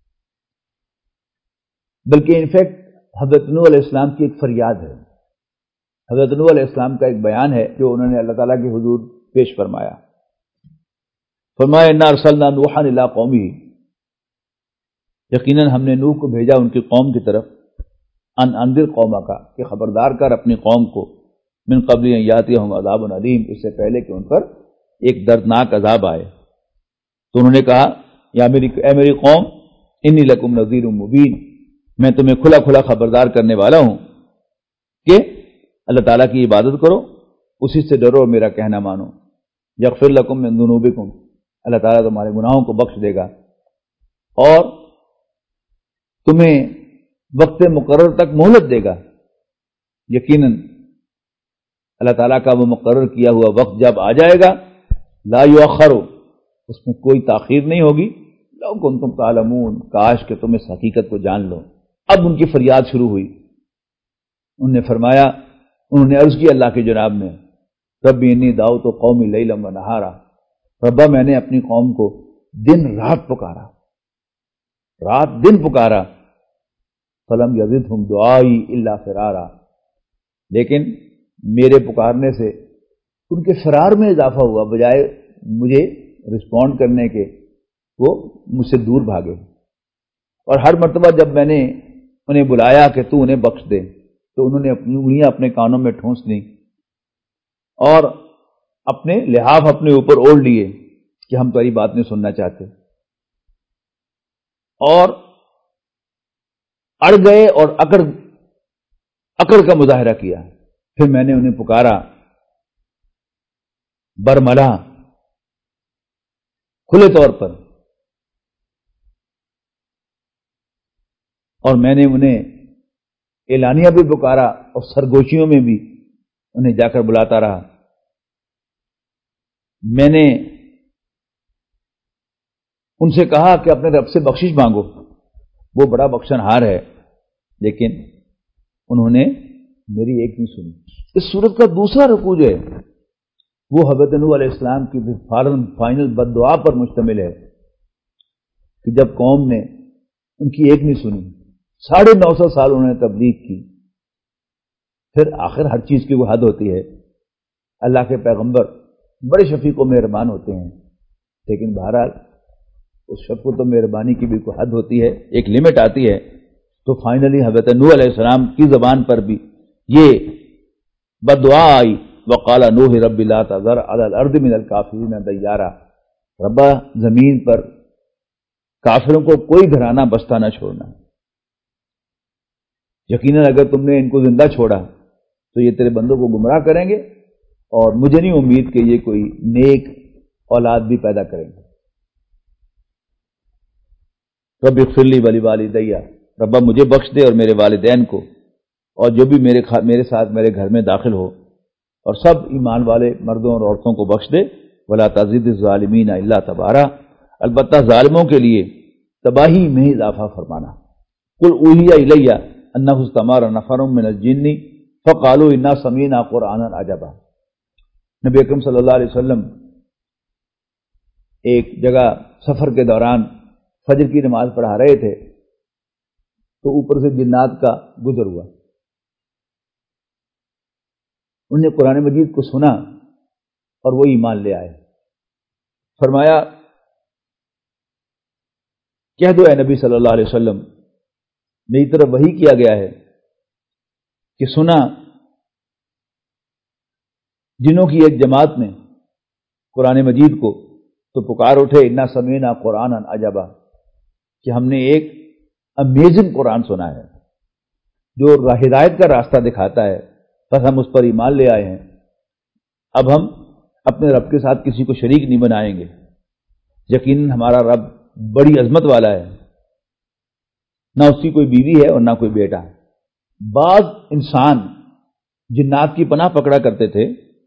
بلکہ انفیکٹ حضرت نوح علیہ السلام کی ایک فریاد ہے، حضرت نوح علیہ السلام کا ایک بیان ہے جو انہوں نے اللہ تعالیٰ کے حضور پیش فرمایا. فرمایا انا ارسلنا نوحا الی قومہ، یقیناً ہم نے نوح کو بھیجا ان کی قوم کی طرف، ان انذر قومک، کہ خبردار کر اپنی قوم کو، من قبل ان یاتیہم عذاب علیم، اس سے پہلے کہ ان پر ایک دردناک عذاب آئے. تو انہوں نے کہا یا میری اے میری قوم انی لکم نذیر مبین، میں تمہیں کھلا کھلا خبردار کرنے والا ہوں کہ اللہ تعالیٰ کی عبادت کرو، اسی سے ڈرو، میرا کہنا مانو. یغفر لکم من ذنوبکم، اللہ تعالیٰ تمہارے گناہوں کو بخش دے گا اور تمہیں وقت مقرر تک مہلت دے گا. یقیناً اللہ تعالیٰ کا وہ مقرر کیا ہوا وقت جب آ جائے گا، لا یؤخر، اس میں کوئی تاخیر نہیں ہوگی. لو کنتم تعلمون، کاش کہ تم اس حقیقت کو جان لو. اب ان کی فریاد شروع ہوئی. انہوں نے فرمایا، انہوں نے عرض کی اللہ کے جناب میں، ربی انی دعوت قومی لیلا و نہارا، ربا میں نے اپنی قوم کو دن رات پکارا، رات دن پکارا. فلم یزدہم دعائی الا فرارا، لیکن میرے پکارنے سے ان کے فرار میں اضافہ ہوا، بجائے مجھے رسپونڈ کرنے کے وہ مجھ سے دور بھاگے، اور ہر مرتبہ جب میں نے انہیں بلایا کہ تو انہیں بخش دے تو انہوں نے اپنی انگلیاں اپنے کانوں میں ٹھونس لیں اور اپنے لحاف اپنے اوپر اوڑھ لیے کہ ہم تمہاری بات نہیں سننا چاہتے، اور اڑ گئے اور اکڑ اکڑ کا مظاہرہ کیا۔ پھر میں نے انہیں پکارا برملا کھلے طور پر، اور میں نے انہیں اعلانیہ بھی پکارا اور سرگوشیوں میں بھی انہیں جا کر بلاتا رہا۔ میں نے ان سے کہا کہ اپنے رب سے بخشش مانگو، وہ بڑا بخشن ہار ہے، لیکن انہوں نے میری ایک نہیں سنی۔ اس صورت کا دوسرا رکوع جو ہے وہ حضرت نوح علیہ السلام کی فائنل بد دعا پر مشتمل ہے کہ جب قوم نے ان کی ایک نہیں سنی، ساڑھے نو سو سال انہوں نے تبلیغ کی، پھر آخر ہر چیز کی وہ حد ہوتی ہے۔ اللہ کے پیغمبر بڑے شفیق و مہربان ہوتے ہیں، لیکن بہرحال اس شفقت و مہربانی کی بھی کوئی حد ہوتی ہے، ایک لمٹ آتی ہے۔ تو فائنلی حضرت نوح علیہ السلام کی زبان پر بھی یہ بد دعا آئی، وقال نوح رب لا تذر علی الارض من الکافرین دیارا، ربا زمین پر کافروں کو کوئی گھرانہ بستہ نہ چھوڑنا۔ یقیناً اگر تم نے ان کو زندہ چھوڑا تو یہ تیرے بندوں کو گمراہ کریں گے، اور مجھے نہیں امید کہ یہ کوئی نیک اولاد بھی پیدا کریں گے۔ رب اغفر لی ولوالدی، ربا مجھے بخش دے اور میرے والدین کو، اور جو بھی میرے میرے ساتھ میرے گھر میں داخل ہو، اور سب ایمان والے مردوں اور عورتوں کو بخش دے۔ ولا تزد الظالمین الا تبارا، البتہ ظالموں کے لیے تباہی میں اضافہ فرمانا۔ قل اوحی الی انہ استمع نفر من الجن فقالوا انا سمعنا قرآنا عجبا۔ نبی اکرم صلی اللہ علیہ وسلم ایک جگہ سفر کے دوران فجر کی نماز پڑھا رہے تھے تو اوپر سے جنات کا گزر ہوا، انہوں نے قرآن مجید کو سنا اور وہ ایمان لے آئے۔ فرمایا کہہ دو اے نبی صلی اللہ علیہ وسلم، میری طرف وحی کیا گیا ہے کہ سنا جنوں کی ایک جماعت نے قرآن مجید کو تو پکار اٹھے انا سمعنا قرآنا عجبا، کہ ہم نے ایک امیزنگ قرآن سنا ہے جو ہدایت کا راستہ دکھاتا ہے، بس ہم اس پر ایمان لے آئے ہیں، اب ہم اپنے رب کے ساتھ کسی کو شریک نہیں بنائیں گے، یقیناً ہمارا رب بڑی عظمت والا ہے، نہ اس کی کوئی بیوی ہے اور نہ کوئی بیٹا۔ بعض انسان جنات کی پناہ پکڑا کرتے تھے،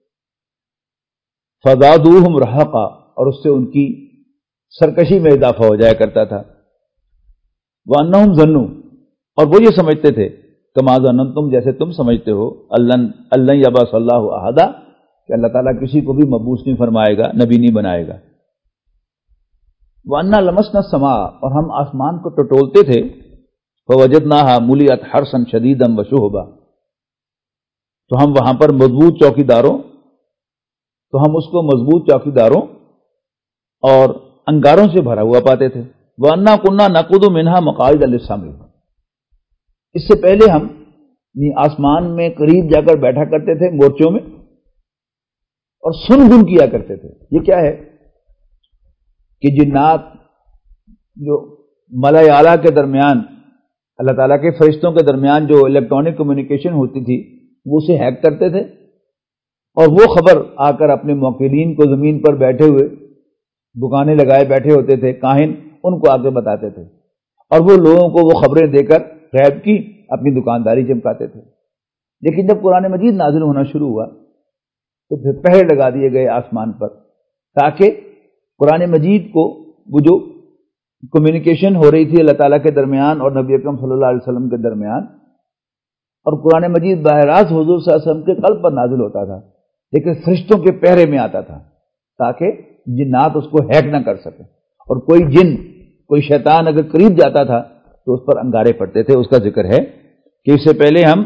فزادوہم رہقا، اور اس سے ان کی سرکشی میں اضافہ ہو جایا کرتا تھا۔ وانہم ظنوا، اور وہ یہ سمجھتے تھے کما ظننتم، جیسے تم سمجھتے ہو، اللہ یبعث اللہ احدا، کہ اللہ تعالیٰ کسی کو بھی مبعوث نہیں فرمائے گا، نبی نہیں بنائے گا۔ وَأَنَّا لَمَسْنَا السَّمَاءَ، اور ہم آسمان کو ٹٹولتے تھے، فَوَجَدْنَاهَا مُلِئَتْ حَرْسًا شَدِيدًا وَشُهُبًا، تو ہم وہاں پر مضبوط چوکیداروں تو ہم اس کو مضبوط چوکیداروں اور انگاروں سے بھرا ہوا پاتے تھے۔ وَأَنَّا كُنَّا نَقُعُدُ مِنْهَا مَقَاعِدَ لِلسَّمْعِ، اس سے پہلے ہم آسمان میں قریب جا کر بیٹھا کرتے تھے مورچوں میں اور سن گن کیا کرتے تھے۔ یہ کیا ہے کہ جنات جو ملائے اعلیٰ کے درمیان، اللہ تعالیٰ کے فرشتوں کے درمیان جو الیکٹرانک کمیونیکیشن ہوتی تھی وہ اسے ہیک کرتے تھے، اور وہ خبر آ کر اپنے موکلین کو زمین پر بیٹھے ہوئے دکانیں لگائے بیٹھے ہوتے تھے کاہن، ان کو آ کے بتاتے تھے، اور وہ لوگوں کو وہ خبریں دے کر غیب کی اپنی دکانداری چمکاتے تھے۔ لیکن جب قرآن مجید نازل ہونا شروع ہوا تو پھر پہرے لگا دیے گئے آسمان پر، تاکہ قرآن مجید کو وہ جو کمیونیکیشن ہو رہی تھی اللہ تعالیٰ کے درمیان اور نبی اکرم صلی اللہ علیہ وسلم کے درمیان، اور قرآن مجید براہ راست حضور صلی اللہ علیہ وسلم کے قلب پر نازل ہوتا تھا، لیکن فرشتوں کے پہرے میں آتا تھا تاکہ جنات اس کو ہیک نہ کر سکے، اور کوئی جن کوئی شیطان اگر قریب جاتا تھا تو اس پر انگارے پڑتے تھے۔ اس کا ذکر ہے کہ اس سے پہلے ہم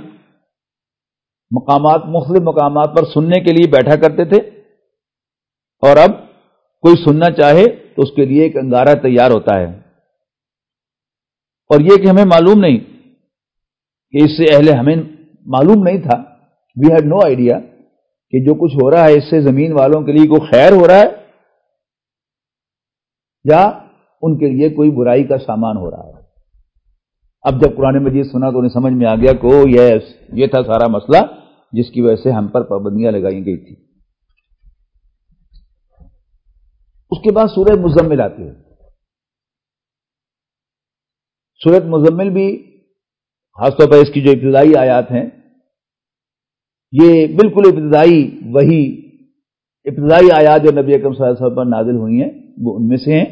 مقامات مختلف مقامات پر سننے کے لیے بیٹھا کرتے تھے، اور اب کوئی سننا چاہے تو اس کے لیے ایک انگارہ تیار ہوتا ہے، اور یہ کہ ہمیں معلوم نہیں کہ اس سے اہل ہمیں معلوم نہیں تھا، وی ہیڈ نو آئیڈیا کہ جو کچھ ہو رہا ہے اس سے زمین والوں کے لیے کوئی خیر ہو رہا ہے یا ان کے لیے کوئی برائی کا سامان ہو رہا ہے۔ اب جب قرآن مجید سنا تو انہیں سمجھ میں آ گیا کہ او یس، یہ تھا سارا مسئلہ جس کی وجہ سے ہم پر پابندیاں لگائی گئی تھی۔ اس کے بعد سورہ مزمل آتی ہے۔ سورہ مزمل بھی خاص طور پر اس کی جو ابتدائی آیات ہیں، یہ بالکل ابتدائی وہی ابتدائی آیات جو نبی اکرم صلی اللہ علیہ وسلم پر نازل ہوئی ہیں وہ ان میں سے ہیں۔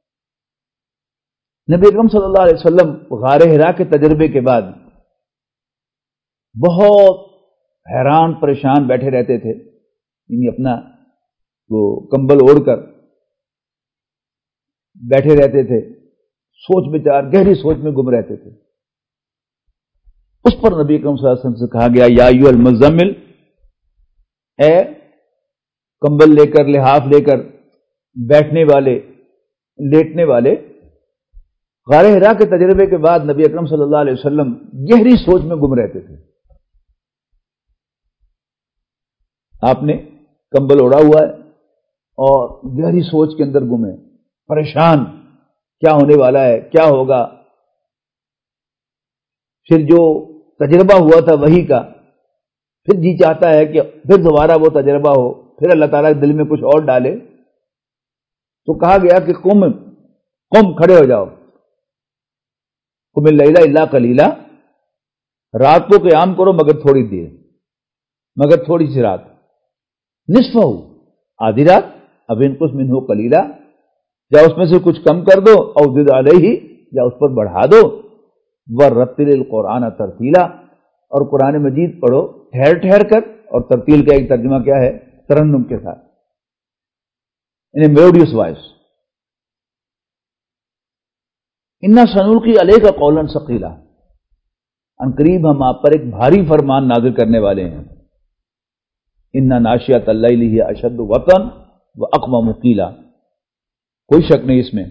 نبی اکرم صلی اللہ علیہ وسلم غار حرا کے تجربے کے بعد بہت حیران پریشان بیٹھے رہتے تھے، یعنی اپنا وہ کمبل اوڑھ کر بیٹھے رہتے تھے، سوچ بچار گہری سوچ میں گم رہتے تھے۔ اس پر نبی اکرم صلی اللہ علیہ وسلم سے کہا گیا یا ایھا المزمل، اے کمبل لے کر لحاف لے کر بیٹھنے والے لیٹنے والے۔ غار حرا کے تجربے کے بعد نبی اکرم صلی اللہ علیہ وسلم گہری سوچ میں گم رہتے تھے۔ آپ نے کمبل اوڑھا ہوا ہے اور گہری سوچ کے اندر گم ہے، پریشان، کیا ہونے والا ہے، کیا ہوگا۔ پھر جو تجربہ ہوا تھا وحی کا، پھر جی چاہتا ہے کہ پھر دوبارہ وہ تجربہ ہو، پھر اللہ تعالیٰ دل میں کچھ اور ڈالے، تو کہا گیا کہ قم قم کھڑے ہو جاؤ، قم اللیل الا قلیلا، رات کو قیام کرو مگر تھوڑی دیر، مگر تھوڑی سی رات، نصفہ، آدھی رات، اب انقص منہ قلیلا، یا اس میں سے کچھ کم کر دو، او زد علیہ، یا اس پر بڑھا دو، ورتل القرآن ترتیلا، اور قرآن مجید پڑھو ٹھہر ٹھہر کر، اور ترتیل کا ایک ترجمہ کیا ہے؟ ترنم کے ساتھ، ان میلوڈیس وائس۔ انا سنلقی علیک قولا ثقیلا، ان قریب ہم آپ پر ایک بھاری فرمان نازل کرنے والے ہیں۔ انا ناشئۃ اللیل ہی اشد وطئا واقوم قیلا، کوئی شک نہیں اس میں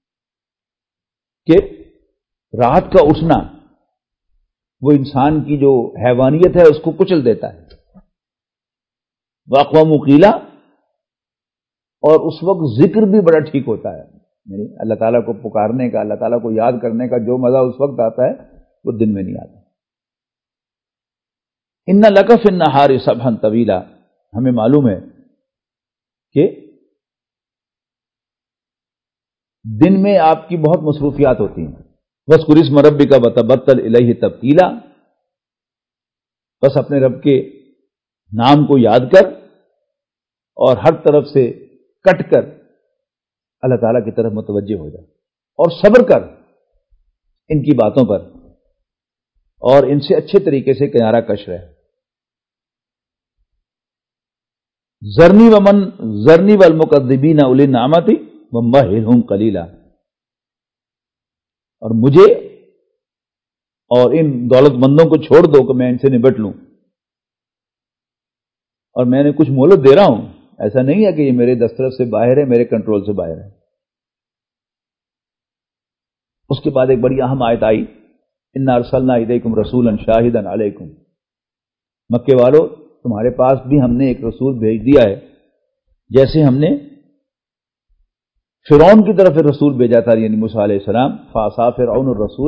کہ رات کا اٹھنا وہ انسان کی جو حیوانیت ہے اس کو کچل دیتا ہے۔ واقوم قیلا، اور اس وقت ذکر بھی بڑا ٹھیک ہوتا ہے، یعنی اللہ تعالیٰ کو پکارنے کا، اللہ تعالیٰ کو یاد کرنے کا جو مزہ اس وقت آتا ہے وہ دن میں نہیں آتا۔ ان لک فی النہار سبحا طویلا، ہمیں معلوم ہے کہ دن میں آپ کی بہت مصروفیات ہوتی ہیں۔ وَاذْكُرِ اسْمَ رَبِّكَ وَتَبَتَّلْ إِلَيْهِ تَبْتِيلًا، بس اپنے رب کے نام کو یاد کر اور ہر طرف سے کٹ کر اللہ تعالیٰ کی طرف متوجہ ہو جا، اور صبر کر ان کی باتوں پر، اور ان سے اچھے طریقے سے کنارہ کش رہے۔ ذرنی ومن ذرنی والمکذبین اولی النعمۃ ومہلہم قلیلا، اور مجھے اور ان دولت مندوں کو چھوڑ دو کہ میں ان سے نبٹ لوں، اور میں نے کچھ مہلت دے رہا ہوں، ایسا نہیں ہے کہ یہ میرے دسترس سے باہر ہے، میرے کنٹرول سے باہر ہے۔ اس کے بعد ایک بڑی اہم آیت آئی، انا ارسلنا الیکم رسولا شاہدا علیکم، مکے والو تمہارے پاس بھی ہم نے ایک رسول بھیج دیا ہے، جیسے ہم نے فرعون کی طرف رسول بھیجا تھا، یعنی موسیٰ علیہ السلام، فعصا فرعون الرسول،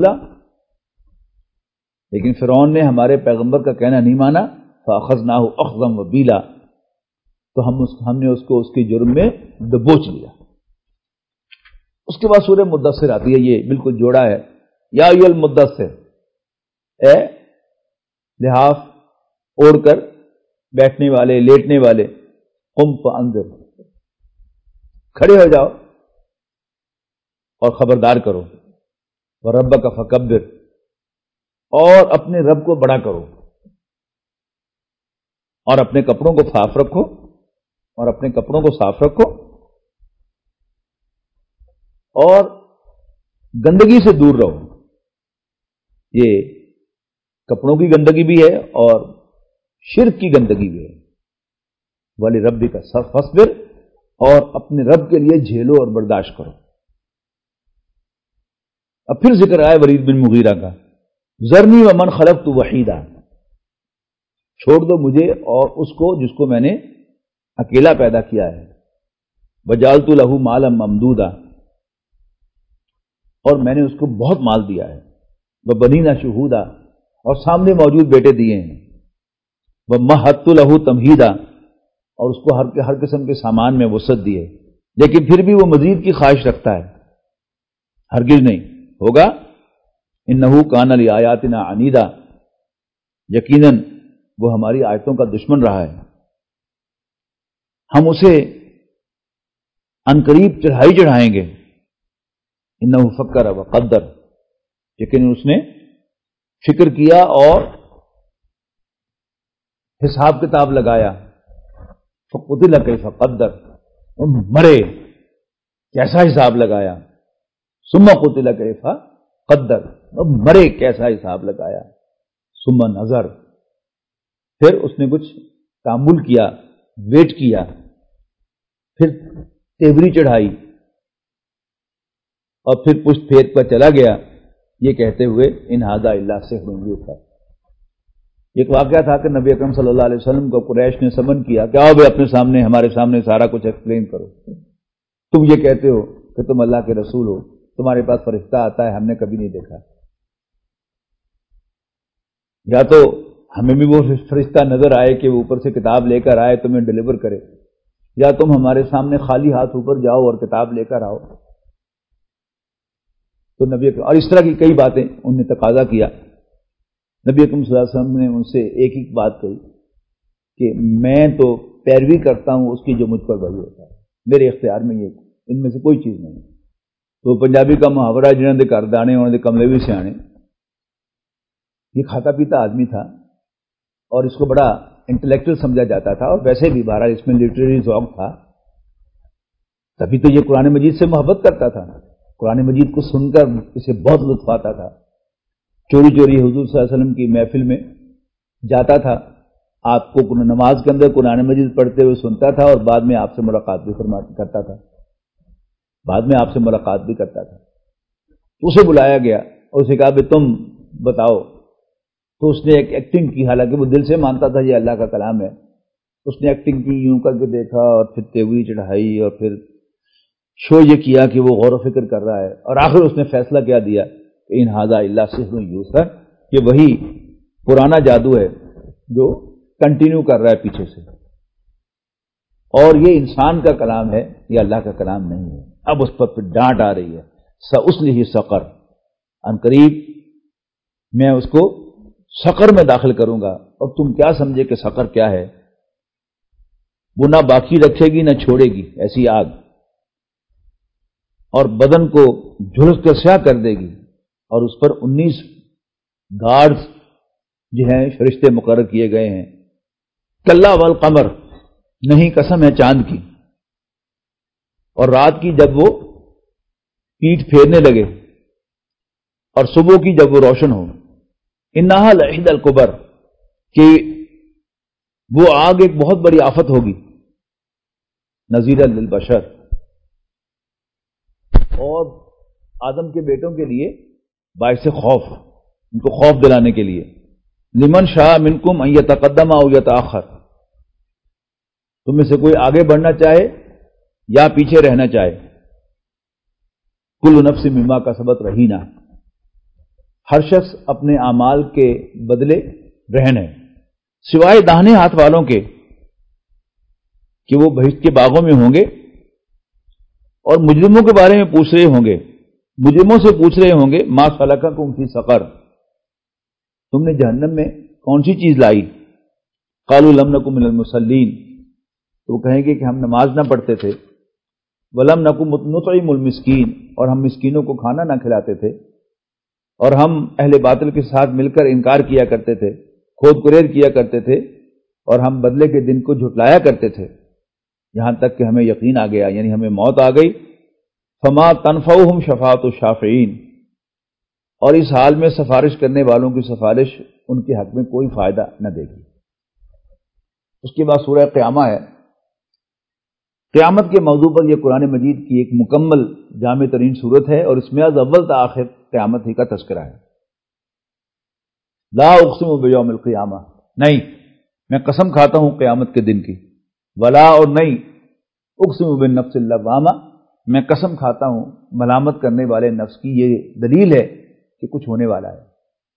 لیکن فرعون نے ہمارے پیغمبر کا کہنا نہیں مانا، فاخذناہ اخذا وبیلا، تو ہم اس ہم نے اس کو اس کے جرم میں دبوچ لیا۔ اس کے بعد سورہ مدثر آتی ہے، یہ بالکل جوڑا ہے، یا ایھا المدثر، اے لحاف اوڑھ کر بیٹھنے والے لیٹنے والے، قم فانذر، کھڑے ہو جاؤ اور خبردار کرو، وربک فکبر، اور اپنے رب کو بڑا کرو، اور اپنے کپڑوں کو صاف رکھو، اور اپنے کپڑوں کو صاف رکھو، اور گندگی سے دور رہو۔ یہ کپڑوں کی گندگی بھی ہے اور شرک کی گندگی بھی ہے۔ وَلِرَبِّكَ فَاصْبِرْ اور اپنے رب کے لیے جھیلو اور برداشت کرو۔ اب پھر ذکر آئے ولید بن مغیرہ کا، ذرنی ومن خلقت وحیدہ، چھوڑ دو مجھے اور اس کو جس کو میں نے اکیلا پیدا کیا ہے، وجعلت لہ مالا ممدودا، اور میں نے اس کو بہت مال دیا ہے، وبنینا شہودا، اور سامنے موجود بیٹے دیے ہیں، ومہدت لہ تمہیدا، اور اس کو ہر ہر قسم کے سامان میں وسعت دی ہے، لیکن پھر بھی وہ مزید کی خواہش رکھتا ہے، ہرگز نہیں ہوگا۔ انہ کان لآیاتنا عنیدا، یقیناً وہ ہماری آیتوں کا دشمن رہا ہے، ہم اسے عنقریب چڑھائی چڑھائیں گے۔ انہ فکر وقدر، لیکن اس نے فکر کیا اور حساب کتاب لگایا، فقتل کیف قدر، مرے کیسا حساب لگایا، ثم قتل کیف قدر، مرے کیسا حساب لگایا، ثم نظر، پھر اس نے کچھ تامل کیا، ویٹ کیا، پھر تیوری چڑھائی، اور پھر پشت پھیر کر چلا گیا، یہ کہتے ہوئے ان ھذا الا سحر یؤثر۔ ایک واقعہ تھا کہ نبی اکرم صلی اللہ علیہ وسلم کو قریش نے سمن کیا کہ آؤ بھائی اپنے سامنے ہمارے سامنے سارا کچھ ایکسپلین کرو، تم یہ کہتے ہو کہ تم اللہ کے رسول ہو، تمہارے پاس فرشتہ آتا ہے، ہم نے کبھی نہیں دیکھا، یا تو ہمیں بھی وہ فرشتہ نظر آئے کہ وہ اوپر سے کتاب لے کر آئے تمہیں ڈلیور کرے، یا تم ہمارے سامنے خالی ہاتھ اوپر جاؤ اور کتاب لے کر آؤ۔ تو نبی اکرم اور اس طرح کی کئی باتیں انہوں نے تقاضا کیا۔ نبی اکرم صلی اللہ علیہ وسلم نے ان سے ایک ایک بات کہی کہ میں تو پیروی کرتا ہوں اس کی جو مجھ پر وحی ہوتا ہے، میرے اختیار میں یہ ان میں سے کوئی چیز نہیں۔ تو پنجابی کا محاورہ جنہوں نے گھر دانے انہوں نے کملے بھی سیانے، یہ کھاتا پیتا آدمی تھا اور اس کو بڑا انٹلیکچوئل سمجھا جاتا تھا، اور ویسے بھی بہرحال اس میں لٹریری ذوق تھا، تبھی تو یہ قرآن مجید سے محبت کرتا تھا، قرآن مجید کو سن کر اسے بہت لطف آتا تھا، چوری چوری حضور صلی اللہ علیہ وسلم کی محفل میں جاتا تھا، آپ کو نماز کے اندر قرآن مجید پڑھتے ہوئے سنتا تھا، اور بعد میں آپ سے ملاقات بھی فرما کرتا تھا بعد میں آپ سے ملاقات بھی کرتا تھا تو اسے بلایا گیا اور اسے کہا کہ تم بتاؤ، تو اس نے ایک ایکٹنگ کی، حالانکہ وہ دل سے مانتا تھا یہ اللہ کا کلام ہے، اس نے ایکٹنگ کی، یوں کر کے دیکھا اور پھر تیوری چڑھائی اور پھر شو یہ کیا کہ وہ غور و فکر کر رہا ہے، اور آخر اس نے فیصلہ کیا دیا کہ ان ھذا الا سحر یؤثر، کہ وہی پرانا جادو ہے جو کنٹینیو کر رہا ہے پیچھے سے، اور یہ انسان کا کلام ہے، یہ اللہ کا کلام نہیں ہے۔ اب اس پر پھر ڈانٹ آ رہی ہے، سأصلہ سقر، ان قریب میں اس کو سقر میں داخل کروں گا، اور تم کیا سمجھے کہ سقر کیا ہے؟ وہ نہ باقی رکھے گی نہ چھوڑے گی، ایسی آگ، اور بدن کو جھلس کر سیاہ کر دے گی، اور اس پر انیس گارڈز جو ہیں فرشتے مقرر کیے گئے ہیں۔ کلا والقمر، نہیں قسم ہے چاند کی، اور رات کی جب وہ پیٹھ پھیرنے لگے، اور صبح کی جب وہ روشن ہو، انہا لإحدی الکبر، کہ وہ آگ ایک بہت بڑی آفت ہوگی، نذیرا للبشر، اور آدم کے بیٹوں کے لیے باعث خوف، ان کو خوف دلانے کے لیے، لمن شاء منکم ان یتقدم او یتأخر، تم میں سے کوئی آگے بڑھنا چاہے یا پیچھے رہنا چاہے، کل نفس بما کسبت رہینہ، ہر شخص اپنے اعمال کے بدلے رہن ہے، سوائے داہنے ہاتھ والوں کے کہ وہ بہشت کے باغوں میں ہوں گے، اور مجرموں کے بارے میں پوچھ رہے ہوں گے، مجرموں سے پوچھ رہے ہوں گے ما سلککم فی سقر، تم نے جہنم میں کون سی چیز لائی؟ قالوا لم نکن من المصلین، تو وہ کہیں گے کہ ہم نماز نہ پڑھتے تھے، ولم نکن نطعم المسکین، اور ہم مسکینوں کو کھانا نہ کھلاتے تھے، اور ہم اہل باطل کے ساتھ مل کر انکار کیا کرتے تھے، کھود کرید کیا کرتے تھے، اور ہم بدلے کے دن کو جھٹلایا کرتے تھے، یہاں تک کہ ہمیں یقین آ گیا، یعنی ہمیں موت آ گئی، فما تنفعهم شفاعت الشافعین، اور اس حال میں سفارش کرنے والوں کی سفارش ان کے حق میں کوئی فائدہ نہ دے گی۔ اس کے بعد سورہ قیامہ ہے، قیامت کے موضوع پر یہ قرآن مجید کی ایک مکمل جامع ترین صورت ہے، اور اس میں از اول تا آخر قیامت ہی کا تذکرہ ہے۔ لا اقسم بیوم القیامہ، نہیں میں قسم کھاتا ہوں قیامت کے دن کی، ولا اور نہیں اقسم بالنفس اللوامہ، میں قسم کھاتا ہوں ملامت کرنے والے نفس کی، یہ دلیل ہے کہ کچھ ہونے والا ہے۔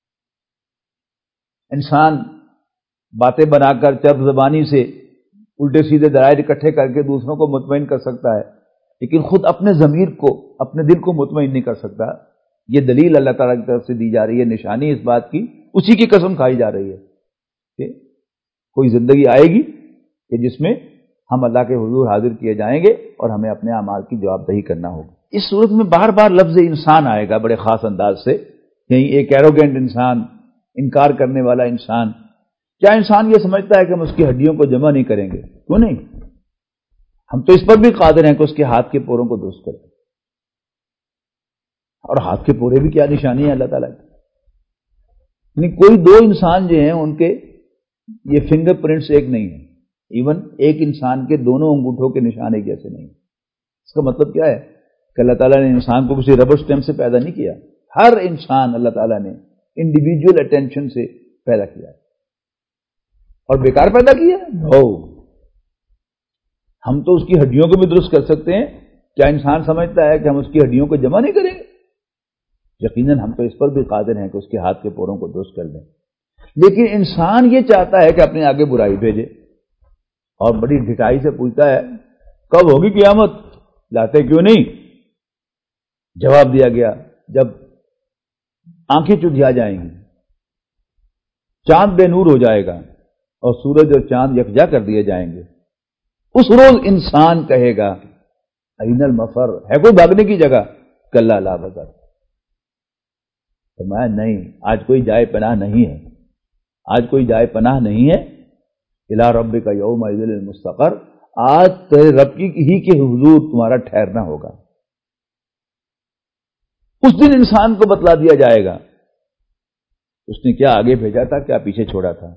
انسان باتیں بنا کر چرب زبانی سے الٹے سیدھے دلائل اکٹھے کر کے دوسروں کو مطمئن کر سکتا ہے، لیکن خود اپنے ضمیر کو، اپنے دل کو مطمئن نہیں کر سکتا۔ یہ دلیل اللہ تعالیٰ کی طرف سے دی جا رہی ہے، نشانی اس بات کی، اسی کی قسم کھائی جا رہی ہے کہ کوئی زندگی آئے گی کہ جس میں ہم اللہ کے حضور حاضر کیے جائیں گے اور ہمیں اپنے اعمال کی جواب دہی کرنا ہوگی۔ اس صورت میں بار بار لفظ انسان آئے گا بڑے خاص انداز سے، یعنی ایک ایروگینٹ انسان، انکار کرنے والا انسان۔ کیا انسان یہ سمجھتا ہے کہ ہم اس کی ہڈیوں کو جمع نہیں کریں گے؟ کیوں نہیں؟ ہم تو اس پر بھی قادر ہیں کہ اس کے ہاتھ کے پوروں کو درست کریں۔ اور ہاتھ کے پورے بھی کیا نشانی ہے اللہ تعالیٰ کی؟ یعنی کوئی دو انسان جو ہیں ان کے یہ فنگر پرنٹس ایک نہیں ہیں، ایون ایک انسان کے دونوں انگوٹھوں کے نشان ایک جیسے نہیں۔ اس کا مطلب کیا ہے کہ اللہ تعالیٰ نے انسان کو کسی ربر اسٹیمپ سے پیدا نہیں کیا، ہر انسان اللہ تعالیٰ نے انڈیویجول اٹینشن سے پیدا کیا ہے۔ اور بیکار پیدا کیا؟ نو، ہم تو اس کی ہڈیوں کو بھی درست کر سکتے ہیں۔ کیا انسان سمجھتا ہے کہ ہم اس کی ہڈیوں کو جمع نہیں کریں گے؟ یقیناً ہم تو اس پر بھی قادر ہیں کہ اس کے ہاتھ کے پوروں کو درست کر دیں، لیکن انسان یہ چاہتا ہے کہ اپنے آگے برائی بھیجے، اور بڑی ڈھٹائی سے پوچھتا ہے کب ہوگی قیامت، لاتے کیوں نہیں؟ جواب دیا گیا جب آنکھیں چدھیا جائیں گی، چاند بے نور ہو جائے گا اور سورج اور چاند یکجا کر دیے جائیں گے، اس روز انسان کہے گا این المفر، ہے کوئی بھاگنے کی جگہ؟ کلا لا وزر، فرمایا نہیں، آج کوئی جائے پناہ نہیں ہے، آج کوئی جائے پناہ نہیں ہے۔ الی ربک یومئذ المستقر، آج تیرے رب کی ہی کے حضور تمہارا ٹھہرنا ہوگا۔ اس دن انسان کو بتلا دیا جائے گا اس نے کیا آگے بھیجا تھا، کیا پیچھے چھوڑا تھا۔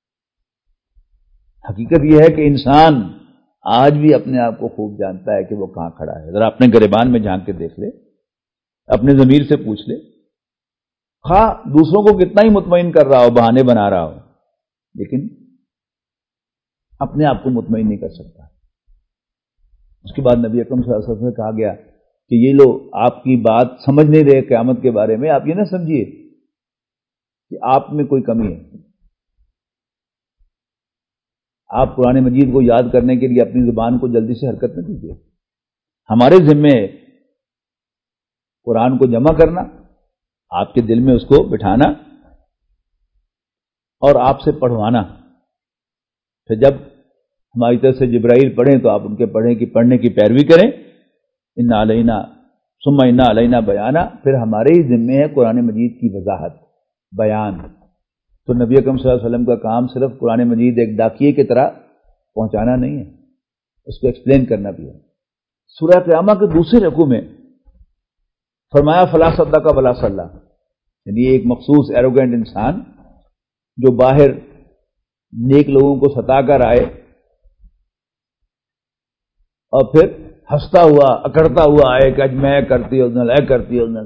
حقیقت یہ ہے کہ انسان آج بھی اپنے آپ کو خوب جانتا ہے کہ وہ کہاں کھڑا ہے۔ ذرا اپنے گریبان میں جھانک کے دیکھ لے، اپنے ضمیر سے پوچھ لے، خواہ دوسروں کو کتنا ہی مطمئن کر رہا ہو، بہانے بنا رہا ہو، لیکن اپنے آپ کو مطمئن نہیں کر سکتا۔ اس کے بعد نبی اکرم صلی اللہ علیہ وسلم سے کہا گیا کہ یہ لو آپ کی بات سمجھ نہیں رہے قیامت کے بارے میں، آپ یہ نہ سمجھیے کہ آپ میں کوئی کمی ہے، آپ قرآن مجید کو یاد کرنے کے لیے اپنی زبان کو جلدی سے حرکت نہ دیجیے۔ ہمارے ذمے ہے قرآن کو جمع کرنا، آپ کے دل میں اس کو بٹھانا اور آپ سے پڑھوانا۔ پھر جب ہماری طرف سے جبرائیل پڑھیں تو آپ ان کے پڑھیں کی پڑھنے کی پیروی کریں۔ ان علینا ثم ان علینا بیانا، پھر ہمارے ہی ذمے ہے قرآن مجید کی وضاحت، بیان۔ تو نبی اکرم صلی اللہ علیہ وسلم کا کام صرف قرآن مجید ایک ڈاکیے کی طرح پہنچانا نہیں ہے، اس کو ایکسپلین کرنا بھی ہے۔ سورہ قیامہ کے دوسرے رکوع میں فرمایا فلا صدق ولا صلی، یعنی ایک مخصوص ایروگینٹ انسان جو باہر نیک لوگوں کو ستا کر آئے اور پھر ہنستا ہوا اکڑتا ہوا آئے کہ اج میں کرتی ہوں اے کرتی ہوں،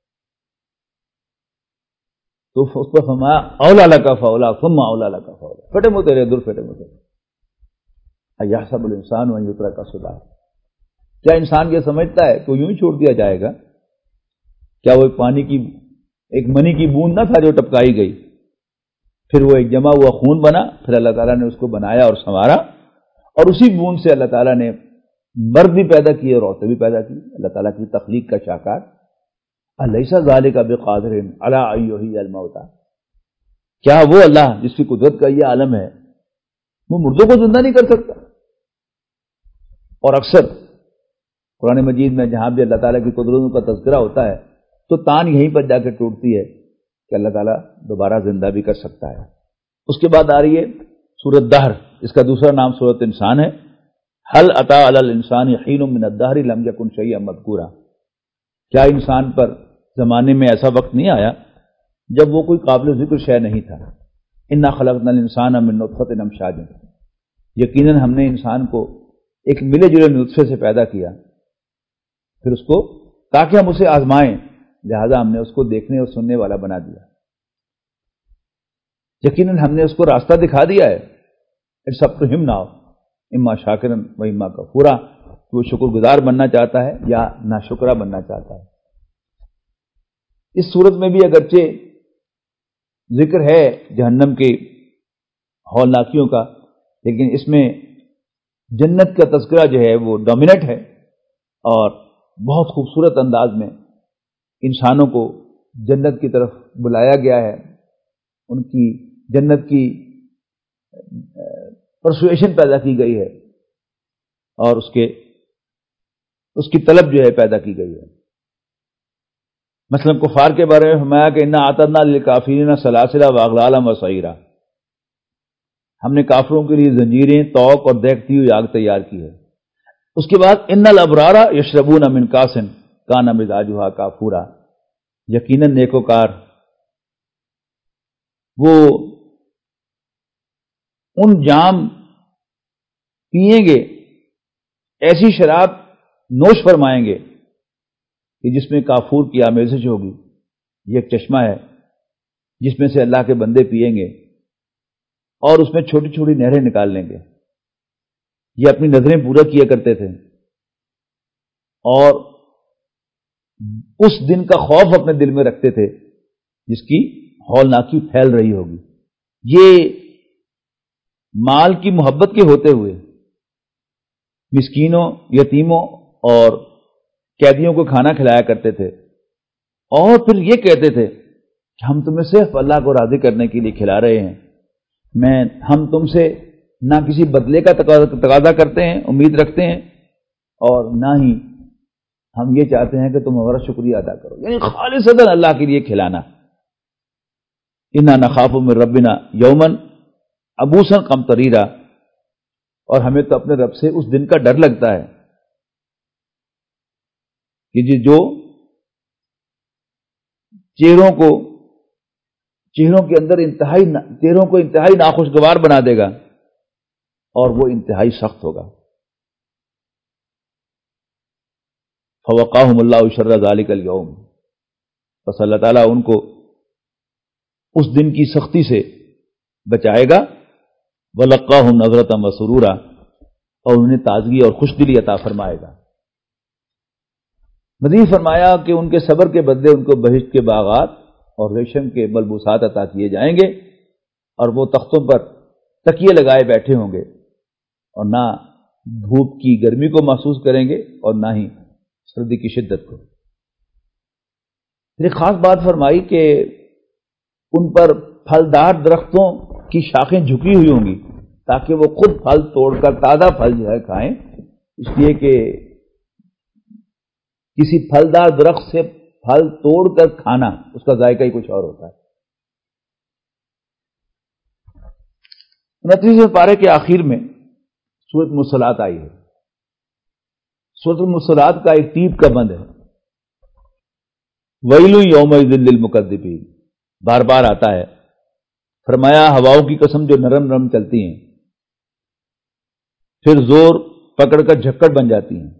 تو اس پر فرمایا اولا لکا فولا ثم اولا لکا فولا، پھٹے منہ تیرے دور پھٹے منہ تیرے۔ ایحسب الانسان ان یترک سدی، کیا انسان یہ سمجھتا ہے کہ یوں ہی چھوڑ دیا جائے گا؟ کیا وہ پانی کی ایک منی کی بوند نہ تھا جو ٹپکائی گئی، پھر وہ ایک جمع ہوا خون بنا، پھر اللہ تعالیٰ نے اس کو بنایا اور سنوارا، اور اسی بوند سے اللہ تعالیٰ نے مرد بھی پیدا کیے اور عورتیں بھی پیدا کی۔ اللہ تعالیٰ کی تخلیق کا شاہکار۔ الیس ذالک بقادر علی ان یحیی الموتى، کیا وہ اللہ جس کی قدرت کا یہ عالم ہے وہ مردوں کو زندہ نہیں کر سکتا؟ اور اکثر قرآن مجید میں جہاں بھی اللہ تعالیٰ کی قدرتوں کا تذکرہ ہوتا ہے تو تان یہیں پر جا کے ٹوٹتی ہے کہ اللہ تعالیٰ دوبارہ زندہ بھی کر سکتا ہے۔ اس کے بعد آ رہی ہے سورۃ دہر، اس کا دوسرا نام سورۃ انسان ہے۔ هل اتى على الانسان حين من الدهر لم يكن شيئا مذكورا، کیا انسان پر زمانے میں ایسا وقت نہیں آیا جب وہ کوئی قابل ذکر شے نہیں تھا؟ انا خلقنا الانسان من نطفة امشاج، یقیناً ہم نے انسان کو ایک ملے جلے نطفے سے پیدا کیا، پھر اس کو تاکہ ہم اسے آزمائیں، لہذا ہم نے اس کو دیکھنے اور سننے والا بنا دیا۔ یقیناً ہم نے اس کو راستہ دکھا دیا ہے۔ It's up to him now, اما شاکرن و اما کفورا، وہ شکر گزار بننا چاہتا ہے یا ناشکرہ بننا چاہتا ہے۔ اس صورت میں بھی اگرچہ ذکر ہے جہنم کے ہولناکیوں کا، لیکن اس میں جنت کا تذکرہ جو ہے وہ ڈومیننٹ ہے، اور بہت خوبصورت انداز میں انسانوں کو جنت کی طرف بلایا گیا ہے، ان کی جنت کی پرسویشن پیدا کی گئی ہے، اور اس کے اس کی طلب جو ہے پیدا کی گئی ہے۔ مثلا کفار کے بارے میں فرمایا کہ انا اعتدنا للکافرین سلاسل واغلالا وسعیرا، ہم نے کافروں کے لیے زنجیریں، طوق اور دیکھتی ہوئی آگ تیار کی ہے۔ اس کے بعد ان الابرار یشربون من کاس کان مزاجها کافورا، یقیناً نیکوکار وہ ان جام پیئیں گے، ایسی شراب نوش فرمائیں گے کہ جس میں کافور کی آمیزش ہوگی۔ یہ ایک چشمہ ہے جس میں سے اللہ کے بندے پیئیں گے، اور اس میں چھوٹی چھوٹی نہریں نکال لیں گے۔ یہ اپنی نظریں پورا کیا کرتے تھے، اور اس دن کا خوف اپنے دل میں رکھتے تھے جس کی ہولناکی پھیل رہی ہوگی۔ یہ مال کی محبت کے ہوتے ہوئے مسکینوں، یتیموں اور قیدیوں کو کھانا کھلایا کرتے تھے، اور پھر یہ کہتے تھے کہ ہم تمہیں صرف اللہ کو راضی کرنے کے لیے کھلا رہے ہیں، میں ہم تم سے نہ کسی بدلے کا تقاضا کرتے ہیں، امید رکھتے ہیں، اور نہ ہی ہم یہ چاہتے ہیں کہ تم ہمارا شکریہ ادا کرو، یعنی خالصتاً اللہ کے لیے کھلانا۔ انا نخاف من ربنا یومن عبوسا قمطریرا، اور ہمیں تو اپنے رب سے اس دن کا ڈر لگتا ہے کہ جی جو چہروں کو چہروں کے اندر انتہائی چہروں کو انتہائی ناخوشگوار بنا دے گا، اور وہ انتہائی سخت ہوگا۔ فوقاہم اللہ شر ذلک اليوم، بس اللہ تعالیٰ ان کو اس دن کی سختی سے بچائے گا۔ وَلَقَّاهُمْ نَضْرَةً وَسُرُورًا، اور انہیں تازگی اور خوش دلی عطا فرمائے گا۔ مزید فرمایا کہ ان کے صبر کے بدلے ان کو بہشت کے باغات اور ریشم کے ملبوسات عطا کیے جائیں گے، اور وہ تختوں پر تکیے لگائے بیٹھے ہوں گے، اور نہ دھوپ کی گرمی کو محسوس کریں گے اور نہ ہی سردی کی شدت کو۔ ایک خاص بات فرمائی کہ ان پر پھلدار درختوں کی شاخیں جھکی ہوئی ہوں گی تاکہ وہ خود پھل توڑ کر تازہ پھل جو ہے کھائیں، اس لیے کہ کسی پھلدار درخت سے پھل توڑ کر کھانا اس کا ذائقہ ہی کچھ اور ہوتا ہے۔ انتیسویں پارے کے آخر میں سورۃ مرسلات آئی ہے۔ سورۃ المرسلات کا ایک تیب کا بند ہے، ویل یومئذ للمکذبین، بار بار آتا ہے۔ فرمایا ہواؤں کی قسم جو نرم نرم چلتی ہیں، پھر زور پکڑ کر جھکڑ بن جاتی ہیں،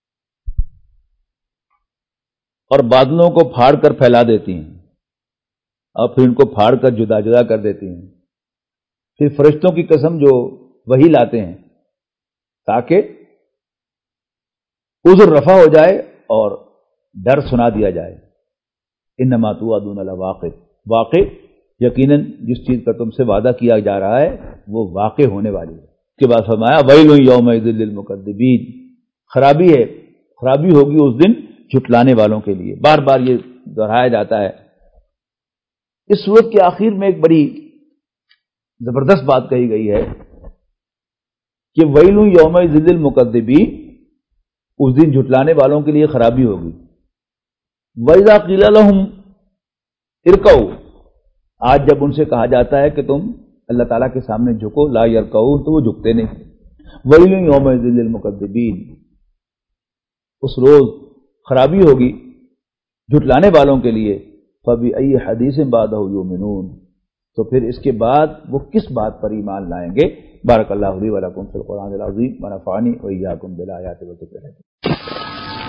اور بادلوں کو پھاڑ کر پھیلا دیتی ہیں، اور پھر ان کو پھاڑ کر جدا جدا کر دیتی ہیں۔ پھر فرشتوں کی قسم جو وحی لاتے ہیں تاکہ عذر رفع ہو جائے اور ڈر سنا دیا جائے۔ انما توعدون لواقع، واقع یقیناً جس چیز کا تم سے وعدہ کیا جا رہا ہے وہ واقع ہونے والی ہے۔ اس کے بعد فرمایا ویل یومئذ للمکذبین، خرابی ہے، خرابی ہوگی اس دن جھٹلانے والوں کے لیے۔ بار بار یہ دہرایا جاتا ہے۔ اس سورت کے آخر میں ایک بڑی زبردست بات کہی گئی ہے کہ ویل یومئذ للمکذبین، اس دن جھٹلانے والوں کے لیے خرابی ہوگی۔ وَإِذَا قِيلَ لَهُمْ ارْكَعُوا، آج جب ان سے کہا جاتا ہے کہ تم اللہ تعالیٰ کے سامنے جھکو، لا يركعون، تو وہ جھکتے نہیں۔ وَيْلٌ يَوْمَئِذٍ لِّلْمُكَذِّبِينَ، اس روز خرابی ہوگی جھٹلانے والوں کے لیے۔ فَبِأَيِّ حَدِيثٍ بَعْدَهُ يُؤْمِنُونَ، تو پھر اس کے بعد وہ کس بات پر ایمان لائیں گے؟ بارک اللہ لی و لکم فی القرآن العظیم ونفعنی و ایاکم بالآیات والذکر الحکیم۔